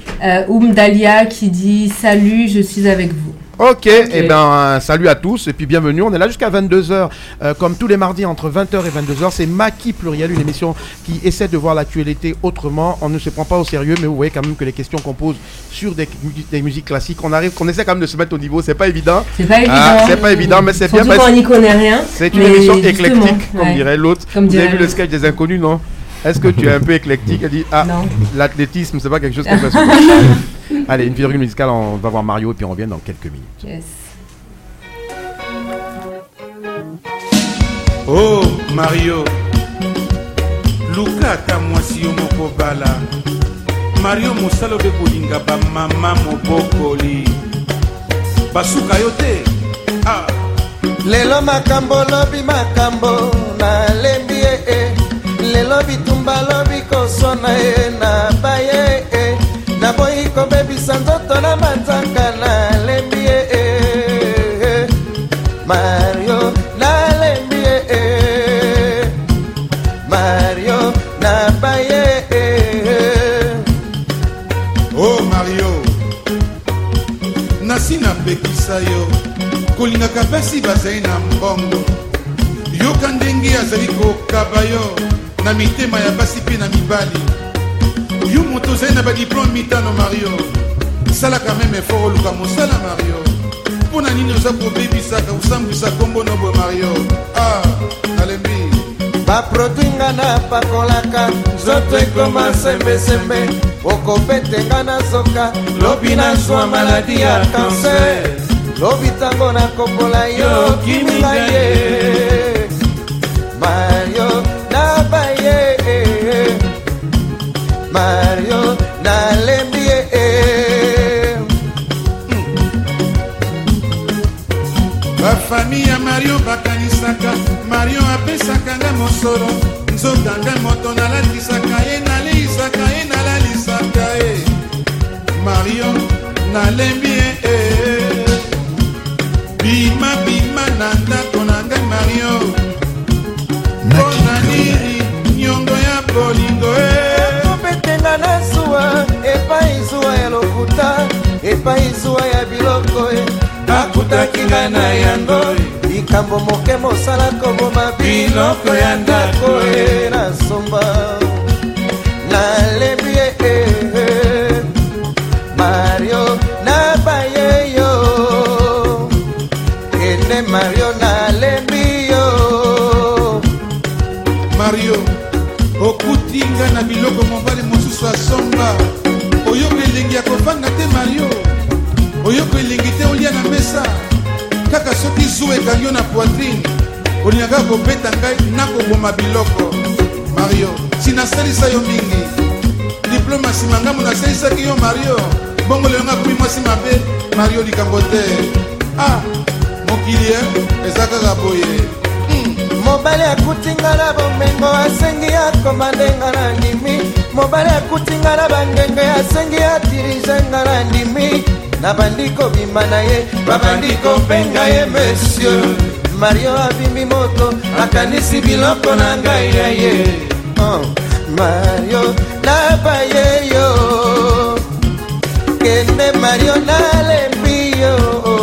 Dalia qui dit salut, je suis avec vous. Ok, et salut à tous et puis bienvenue. On est là jusqu'à 22h, comme tous les mardis entre 20h et 22h. C'est Maki Pluriel, une émission qui essaie de voir l'actualité autrement. On ne se prend pas au sérieux, mais vous voyez quand même que les questions qu'on pose sur des musiques classiques, on essaie quand même de se mettre au niveau. C'est pas évident. C'est pas évident. C'est pas évidident, mais c'est bien. Surtout quand on n'y connaît rien. C'est une émission éclectique, comme dirait l'autre. Vous avez vu le sketch des Inconnus, non? Est-ce que tu es un peu éclectique? Elle dit l'athlétisme, c'est pas quelque chose qu'on fait souvent. Allez, une virgule musicale, on va voir Mario et puis on revient dans quelques minutes. Yes. Oh Mario, Luka ta mwasi yo moko bala. Mario mosalo de kolinga ba mama mobokoli. Basuka yo te. Ah. Lelo makambo lobi makambo na lembi lobi tumba lobi kosona ye na baye na boyi kobebisa nzoto na manzaka na lembi ye Mario na lembi ye Mario na baye Oh Mario nasi na pekisa yo kolingaka pasi bazali na mbongo yoka ndenge azali kokaba yo na mitema ya basi mpe na mibali yo moto ozali na badiplome mitano Mario salaka meme efort oluka mosala Mario mpo na nini oza kobebisaka osambwisa kombo nobo Mario nalembi baprodwinga na pakolaka nzoto ekoma sembesembe okobetenga na zoka lobi nazwa maladi ya kanser lobi tango nakopola yo kiminga ye Mario na baye Mario na lembi bafamille ya Mario bakanisaka Mario apesaka nga mosolo nzoka nga moto nalatisaka ye naleisaka ye nalalisaka ye Mario nalembi ye bima bima na ndako na ngai Mario mpona nini nyongo ya bolingo kobetenga na zuwa epai zuwa ya lokuta epai zuwa ya biloko akutaki ngai na yango likambo moke mosala koboma biloko ya ndako na somba nalembi ye Mario na baye yo kende Mario nalembi yo Mario okutinga na biloko mobali mosusu asomba oyoka elengi ya kovanda te Mario oyoka elengi te olia na mesa kaka soki zuwa ekangi yo na poitrine olingaka kobeta ngai nakoboma biloko Mario sinasalisa yo mingi diplome nsima ngambo nasalisaki yo Mario bongo lelo nga komi mwasi mabe Mario likambo te mokili eza kaka boye mobali akutinga na bomengo asengi akoma ndenga na ndimi mobali akutinga na bangenge asengi atirizenga na ndimi na bandiko bima na ye babandiko mpenga ye monsieur Mario abimbi moto akanisi biloko na ngai ya ye Mario na baye yo kende Mario nalembi yo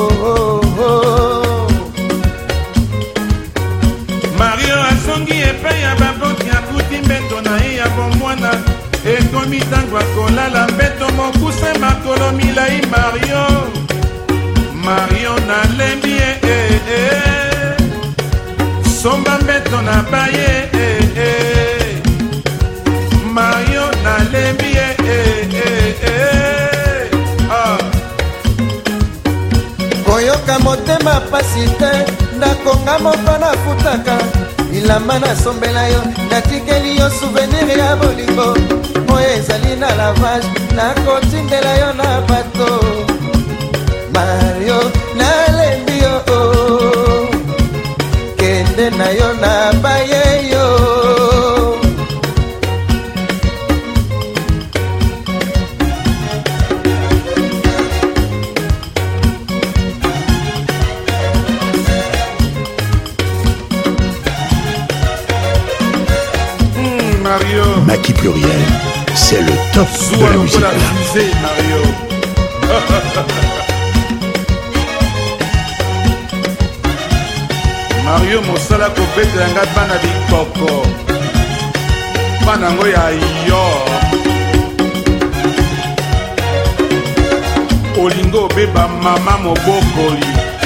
Mario asongi epai ya baboti akuti mbeto na ye ya bomwana ekomi ntango akolala mbeto mokuse makolo milai Mario nalembi ye somba mbeto na baye Mario nalembi ye koyoka motema pasi te ndakonga moko nafutaka ilamba nasombela yo natikeli yo souvenir ya bolingo oyo ezali na lavage nakotindela yo na bato Mario nalembi yo kende na yo na baye yo Maki Pluriel, c'est le top de la musique. Mario mosala kobetela nga bana bikoko bana ngo ya yo olingo obeba mama mobokoli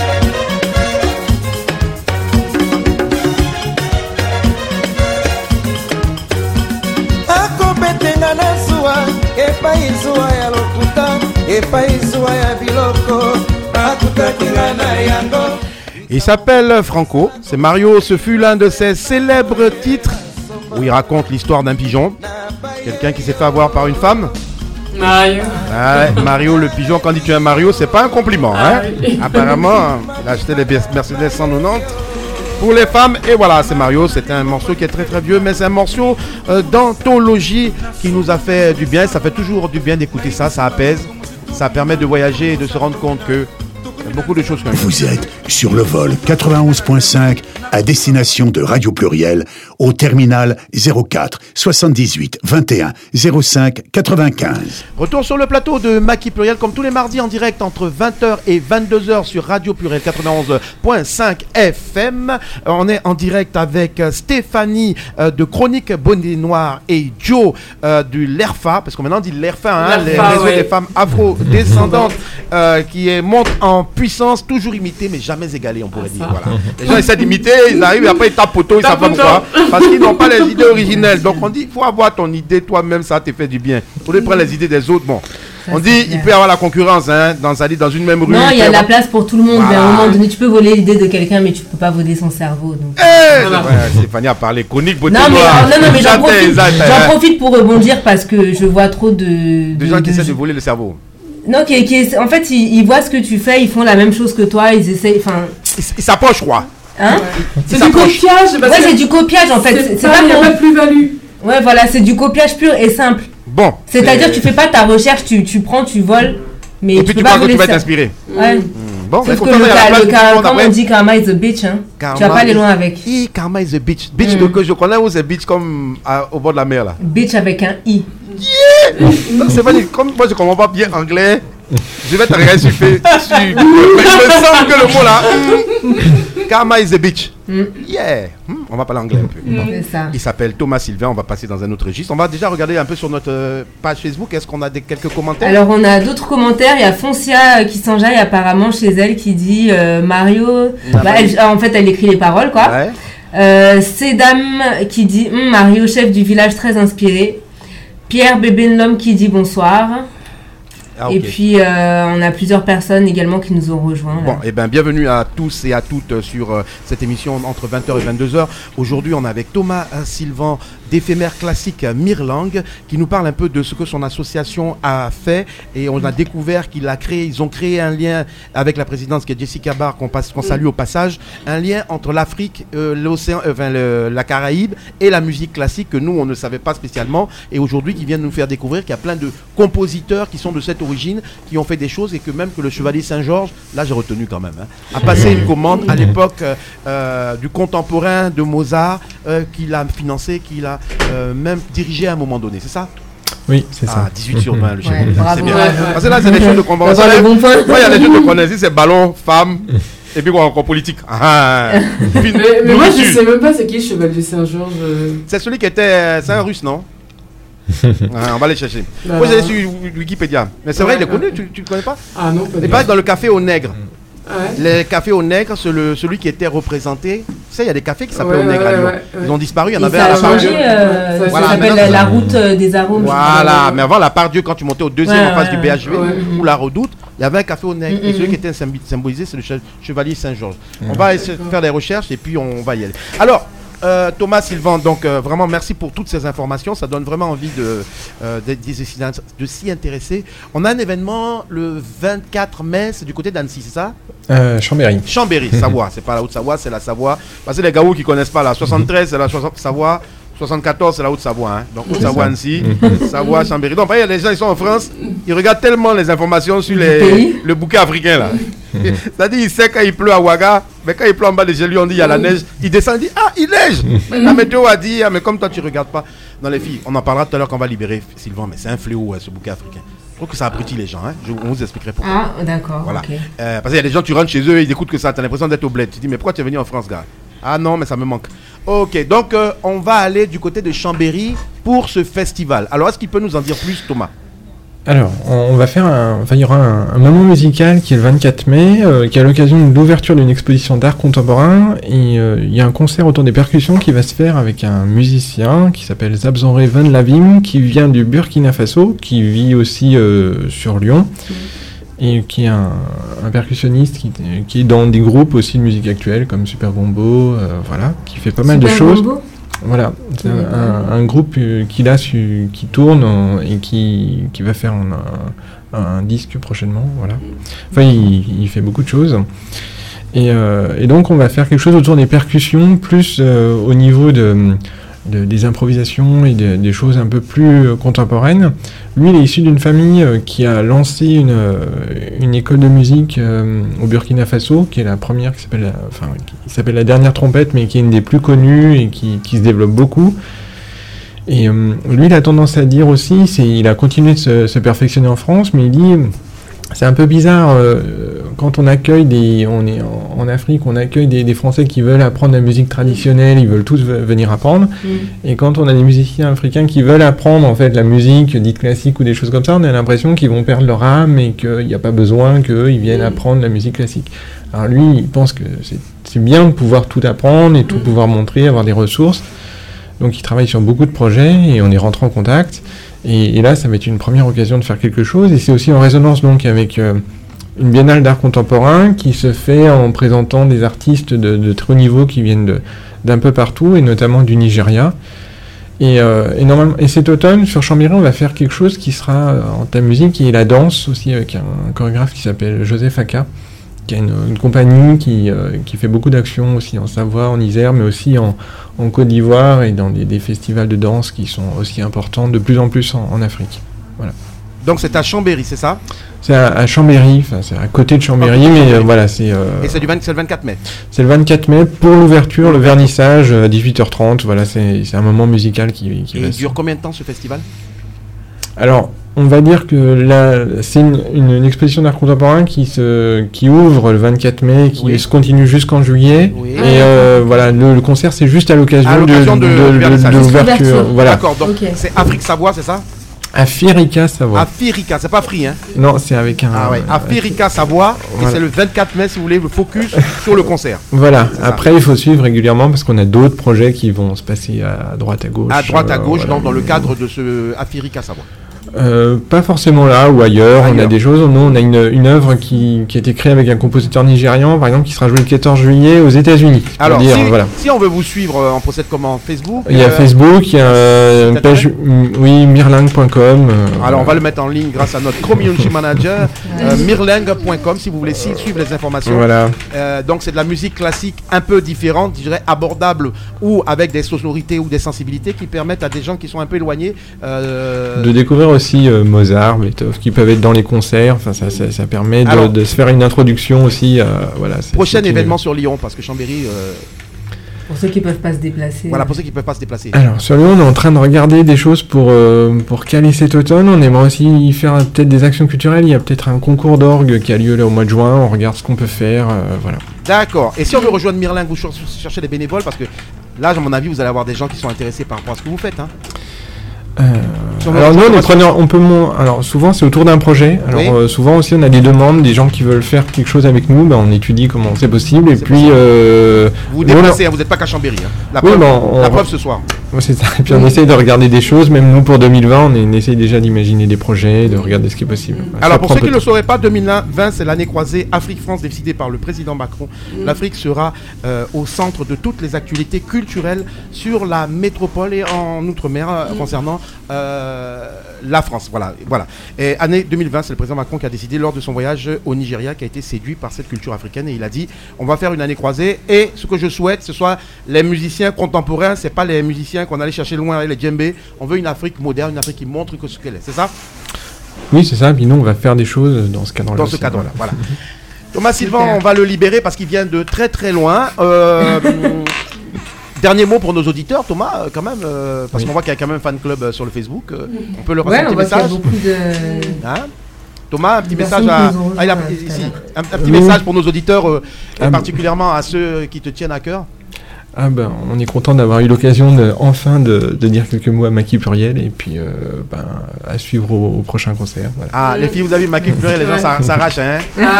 akobetenga na zuwa epai zuwa ya lokuta epai zuwa ya biloko akutaki nga na yango. Il s'appelle Franco, c'est Mario, ce fut l'un de ses célèbres titres où il raconte l'histoire d'un pigeon, quelqu'un qui s'est fait avoir par une femme. Mario. Ah ouais, Mario le pigeon, quand tu es un Mario, c'est pas un compliment. Hein. Oui. Apparemment, il a acheté les Mercedes 190 pour les femmes. Et voilà, c'est Mario. C'est un morceau qui est très très vieux, mais c'est un morceau d'anthologie qui nous a fait du bien. Ça fait toujours du bien d'écouter ça. Ça apaise, ça permet de voyager et de se rendre compte que beaucoup de choses. Vous êtes sur le vol 91.5 à destination de Radio Pluriel au terminal 04 78 21 05 95. Retour sur le plateau de Maki Pluriel comme tous les mardis en direct entre 20h et 22h sur Radio Pluriel 91.5 FM. On est en direct avec Stéphanie de Chronique Bonnet Noir et Joe du LERFA, parce qu'on maintenant dit LERFA, les réseaux des femmes afro-descendantes qui montent en puissance, toujours imitée mais jamais égalée, on pourrait dire. Voilà. Les gens essaient d'imiter, ils arrivent et après ils tapent poteau, ils savent pas pourquoi, parce qu'ils n'ont pas les idées originelles. Donc on dit il faut avoir ton idée toi-même, ça te fait du bien. Au lieu de prendre les idées des autres, bon. On dit il peut y avoir la concurrence dans une même rue. Non, il y a de la place pour tout le monde. Voilà. Mais à un moment donné, tu peux voler l'idée de quelqu'un, mais tu peux pas voler son cerveau. Donc. Stéphanie a parlé chronique beauté noire. Non, mais j'en profite pour rebondir parce que je vois trop de gens qui essaient de voler le cerveau. Non, en fait, ils voient ce que tu fais, ils font la même chose que toi, ils essayent. Ils s'approchent, quoi. Hein? C'est du copiage. Ouais, c'est du copiage en fait. C'est pas de plus-value. Ouais, voilà, c'est du copiage pur et simple. Bon. C'est-à-dire, tu fais pas ta recherche, tu prends, tu voles, mais et puis tu penses que tu vas t'inspirer. Ouais. Bon, sauf que comme on dit, karma is a bitch, hein. Tu vas pas aller loin avec. Karma is a bitch. Bitch que je connais ou c'est bitch comme au bord de la mer là. Bitch avec un i. Yeah. C'est pas dit, comme moi je comprends pas bien anglais. Je vais te réinsulter. Mais je me sens que le mot là. Karma is a bitch. Yeah. On va parler anglais un peu. C'est ça. Il s'appelle Thomas Sylvain. On va passer dans un autre registre. On va déjà regarder un peu sur notre page Facebook. Est-ce qu'on a quelques commentaires? Alors on a d'autres commentaires. Il y a Foncia qui s'enjaille apparemment chez elle qui dit Mario. En fait, elle écrit les paroles quoi. Ouais. Cédame qui dit Mario, chef du village très inspiré. Pierre Bébé-L'homme qui dit bonsoir. Ah, okay. Et puis on a plusieurs personnes également qui nous ont rejoints. Bon, et bien bienvenue à tous et à toutes sur cette émission entre 20h et 22h. Aujourd'hui, on est avec Thomas Sylvain d'éphémère classique Mirlang qui nous parle un peu de ce que son association a fait et on a découvert ils ont créé un lien avec la présidente qui est Jessica Barr qu'on salue au passage, un lien entre l'Afrique, l'océan, la Caraïbe et la musique classique que nous on ne savait pas spécialement et aujourd'hui qui vient de nous faire découvrir qu'il y a plein de compositeurs qui sont de cette origine, qui ont fait des choses et que même que le Chevalier Saint-Georges, là j'ai retenu quand même, a passé une commande à l'époque du contemporain de Mozart qu'il a financé, qu'il a même dirigé à un moment donné, c'est ça? Oui, c'est ça. 18 sur 20, le Chevalier, c'est bien. Parce que là c'est des choses de convention. Il y a des choses de connaissance, c'est ballon, femme. Et puis quoi encore politique. Mais moi je sais même pas c'est qui le Chevalier Saint-Georges. C'est celui qui était, c'est un russe, non? On va aller chercher. Moi j'allais sur Wikipédia. Mais c'est vrai, il est connu, tu ne connais pas? Ah non, pas. Il paraît que dans le café au Nègre. Les cafés au Nègre, celui qui était représenté. Tu sais, il y a des cafés qui s'appelaient au Nègre à Lyon. Ils ont disparu, il y en avait à la Pardieu. Ça s'appelle la route des arômes. Voilà, mais avant la Pardieu, quand tu montais au deuxième en face du BHV ou la Redoute, il y avait un café au Nègre. Et celui qui était symbolisé, c'est le Chevalier Saint-Georges. On va essayer de faire des recherches et puis on va y aller. Alors, Thomas Sylvain, donc vraiment merci pour toutes ces informations, ça donne vraiment envie de s'y intéresser. On a un événement le 24 mai, c'est du côté d'Annecy, c'est ça? Chambéry. Chambéry, Savoie, c'est pas la Haute-Savoie, c'est la Savoie. Parce que les gars qui connaissent pas la 73, c'est la Savoie. 74, c'est la Haute-Savoie. Donc Haute-Savoie, Annecy, Savoie, Chambéry. Donc, il y a des gens qui sont en France, ils regardent tellement les informations sur le bouquet africain là. C'est-à-dire, il sait quand il pleut à Ouaga, mais quand il pleut en bas de chez lui, on dit il y a la neige. Il descend, il dit il neige. La météo a dit mais comme toi tu regardes pas. Non, les filles, on en parlera tout à l'heure quand on va libérer Sylvain, mais c'est un fléau ce bouquet africain. Je trouve que ça abrutit les gens. On vous expliquerai pourquoi. Ah, d'accord. Voilà. Okay. Parce qu'il y a des gens, tu rentres chez eux, ils écoutent que ça, tu as l'impression d'être au bled. Tu dis mais pourquoi tu es venu en France, gars? Ah non, mais ça me manque. Ok, donc on va aller du côté de Chambéry pour ce festival. Alors, est-ce qu'il peut nous en dire plus, Thomas? Alors, on va faire il y aura un moment musical qui est le 24 mai, qui est à l'occasion de l'ouverture d'une exposition d'art contemporain. Et il y a un concert autour des percussions qui va se faire avec un musicien qui s'appelle Zabzonré Van Lavim, qui vient du Burkina Faso, qui vit aussi sur Lyon. Et qui est un percussionniste qui est dans des groupes aussi de musique actuelle comme Super Gombo, voilà, qui fait pas mal de choses. Voilà, c'est un groupe qui tourne et qui va faire un disque prochainement, voilà. Enfin, il fait beaucoup de choses. Et donc on va faire quelque chose autour des percussions, plus au niveau des improvisations et des choses un peu plus contemporaines. Lui, il est issu d'une famille qui a lancé une école de musique au Burkina Faso, qui est la première, qui s'appelle la dernière trompette, mais qui est une des plus connues et qui se développe beaucoup. Et lui, il a tendance à dire aussi, il a continué de se perfectionner en France, mais il dit... C'est un peu bizarre quand on accueille on est en Afrique, on accueille des Français qui veulent apprendre la musique traditionnelle, ils veulent tous venir apprendre. Et quand on a des musiciens africains qui veulent apprendre en fait la musique dite classique ou des choses comme ça, on a l'impression qu'ils vont perdre leur âme et qu'il n'y a pas besoin qu'ils viennent apprendre la musique classique. Alors lui, il pense que c'est bien de pouvoir tout apprendre et tout pouvoir montrer, avoir des ressources. Donc il travaille sur beaucoup de projets et on est rentré en contact. Et là, ça va être une première occasion de faire quelque chose. Et c'est aussi en résonance donc avec une biennale d'art contemporain qui se fait en présentant des artistes de très haut niveau qui viennent d'un peu partout, et notamment du Nigeria. Et cet automne, sur Chambéry, on va faire quelque chose qui sera en thème musique, qui est la danse, aussi avec un chorégraphe qui s'appelle Joseph Aka, qui a une compagnie qui fait beaucoup d'actions aussi en Savoie, en Isère, mais aussi en Côte d'Ivoire et dans des festivals de danse qui sont aussi importants de plus en plus en Afrique. Voilà. Donc c'est à Chambéry, c'est ça ? C'est à Chambéry, c'est à côté de Chambéry, mais voilà, c'est... Et c'est le 24 mai ? C'est le 24 mai pour l'ouverture, le vernissage, 18h30, voilà, c'est un moment musical qui va... Et il dure combien de temps ce festival ? Alors, on va dire que là, c'est une exposition d'art contemporain qui ouvre le 24 mai, qui se continue jusqu'en juillet. Oui. Et voilà, le concert, c'est juste à l'occasion de l'ouverture. Voilà. D'accord, donc c'est Afrique Savoie, c'est ça ? Africa Savoie. Africa, c'est pas Free, hein ? Non, c'est avec un... Ah ouais, Africa Savoie, et c'est le 24 mai, si vous voulez, le focus sur le concert. Voilà, après il faut suivre régulièrement parce qu'on a d'autres projets qui vont se passer à droite à gauche. À droite à gauche, voilà. dans le cadre de ce Africa Savoie. Pas forcément là ou ailleurs. On a des choses. Nous, on a une œuvre qui a été créée avec un compositeur nigérian, par exemple, qui sera jouée le 14 juillet aux États-Unis. Alors, si on veut vous suivre, on procède comment ? Facebook ? Il y a Facebook, il y a une page, mirling.com. Alors, on va le mettre en ligne grâce à notre community manager, mirling.com, si vous voulez suivre les informations. Voilà. Donc, c'est de la musique classique un peu différente, je dirais abordable, ou avec des sonorités ou des sensibilités qui permettent à des gens qui sont un peu éloignés de découvrir aussi Mozart, Beethoven, qui peuvent être dans les concerts. Enfin, ça permet de se faire une introduction aussi. Voilà, prochain événement sur Lyon, parce que Chambéry... Pour ceux qui ne peuvent pas se déplacer. Voilà, pour ceux qui ne peuvent pas se déplacer. Alors, sur Lyon, on est en train de regarder des choses pour caler cet automne. On aimerait aussi faire peut-être des actions culturelles. Il y a peut-être un concours d'orgue qui a lieu là au mois de juin. On regarde ce qu'on peut faire. Voilà. D'accord. Et si on veut rejoindre Mirling, vous cherchez des bénévoles, parce que là, à mon avis, vous allez avoir des gens qui sont intéressés par rapport à ce que vous faites, hein. Alors nous, alors souvent c'est autour d'un projet. Alors souvent aussi on a des demandes, des gens qui veulent faire quelque chose avec nous. On étudie comment c'est possible et puis vous vous déplacez, vous n'êtes pas qu'à Chambéry. Hein. La preuve ce soir. C'est ça. Et puis on essaye de regarder des choses. Même nous pour 2020, on essaye déjà d'imaginer des projets, de regarder ce qui est possible. Alors pour ceux qui ne le sauraient pas, 2020 c'est l'année croisée Afrique-France décidée par le président Macron. L'Afrique sera au centre de toutes les actualités culturelles sur la métropole et en Outre-mer concernant la France, voilà. Et année 2020, c'est le président Macron qui a décidé lors de son voyage au Nigeria, qui a été séduit par cette culture africaine, et il a dit on va faire une année croisée, et ce que je souhaite, ce soit les musiciens contemporains, c'est pas les musiciens qu'on allait chercher loin avec les djembés. On veut une Afrique moderne, une Afrique qui montre que ce qu'elle est, c'est ça ? Oui, c'est ça. Puis nous, on va faire des choses dans ce cadre-là. Dans ce cadre-là, voilà. Thomas Sylvain, on va le libérer parce qu'il vient de très très loin. Dernier mot pour nos auditeurs, Thomas, quand même, parce qu'on voit qu'il y a quand même un fan club sur le Facebook. On peut leur passer un petit message. Thomas, un petit message un petit message pour nos auditeurs, particulièrement à ceux qui te tiennent à cœur. On est content d'avoir eu l'occasion de dire quelques mots à Maki Pluriel et puis à suivre au prochain concert. Voilà. Les filles, vous avez Maki Pluriel, les gens s'arrachent, hein.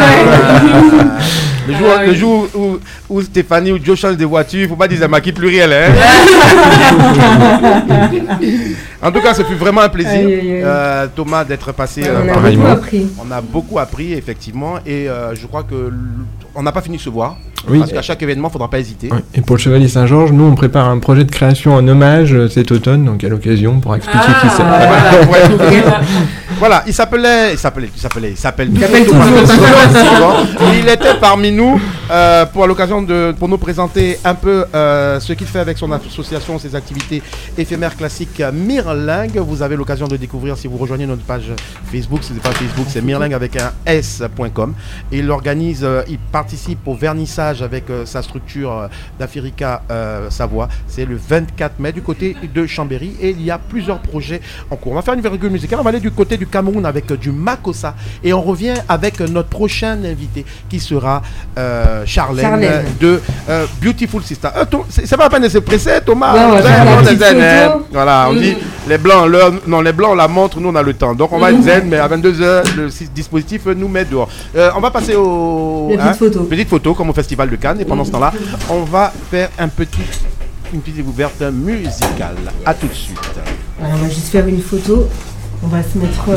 Le jour où Stéphanie ou Joe changent de voiture, il ne faut pas dire Maki Pluriel, hein. En tout cas, ce fut vraiment un plaisir, Thomas, d'être passé par là. On a beaucoup appris, effectivement, et je crois que on n'a pas fini de se voir. Oui. Parce qu'à chaque événement, il ne faudra pas hésiter. Oui. Et pour le Chevalier Saint-Georges, nous, on prépare un projet de création en hommage cet automne, donc à l'occasion, on pourra expliquer qui c'est. Voilà, il s'appelle il était parmi nous pour l'occasion pour nous présenter un peu ce qu'il fait avec son association, ses activités éphémères classiques Mirlingue. Vous avez l'occasion de découvrir si vous rejoignez notre page Facebook. Ce n'est pas Facebook, c'est Mirlingue avec un S.com. Et il participe au vernissage avec sa structure d'Africa Savoie. C'est le 24 mai du côté de Chambéry et il y a plusieurs projets en cours. On va faire une virgule musicale, on va aller du côté du Cameroun avec du Makossa et on revient avec notre prochain invité qui sera Charlène de Beautiful Sister. C'est pas la peine de se presser, Thomas. Voilà, on dit les blancs, les blancs on la montre, nous on a le temps. Donc on va être zen, mais à 22h, le dispositif nous met dehors. On va passer aux petites photos comme au Festival de Cannes et pendant ce temps-là, on va faire une petite découverte musicale. À tout de suite. Alors, on va juste faire une photo. On va se mettre.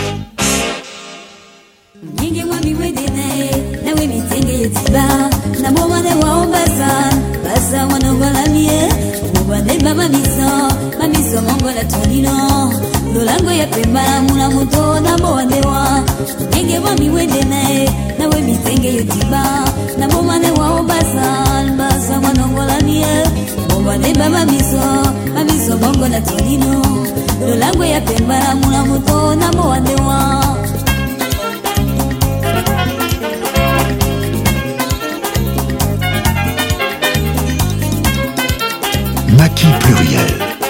Maquis pluriel.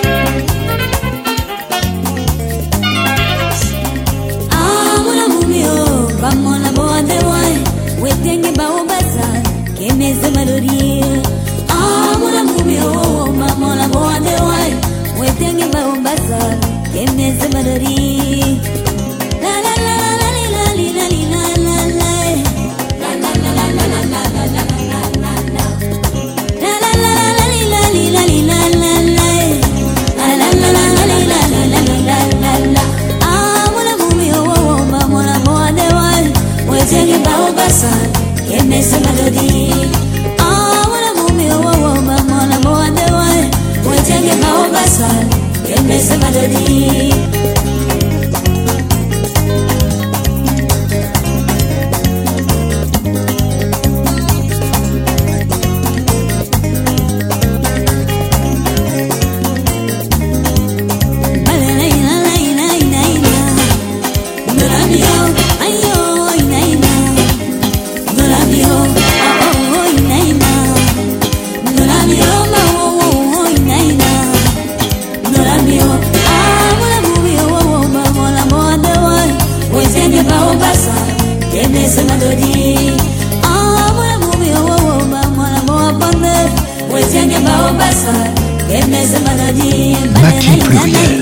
Maquis pluriel.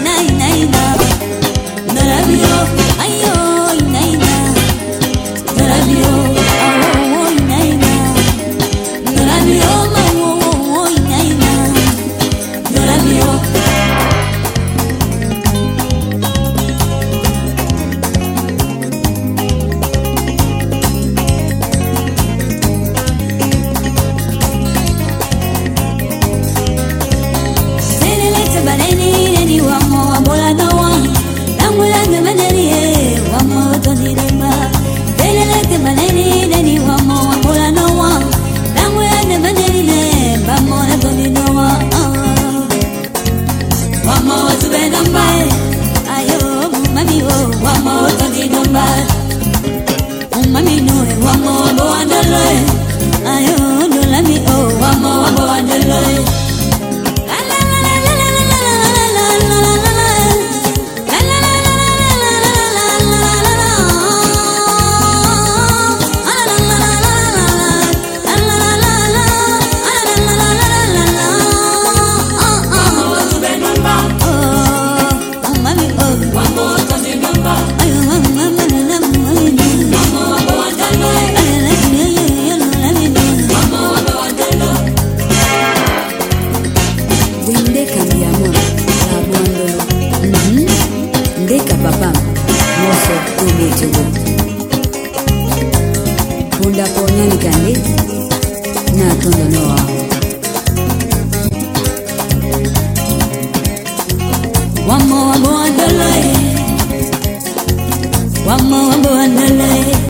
na tondonoa wamo wamo andalae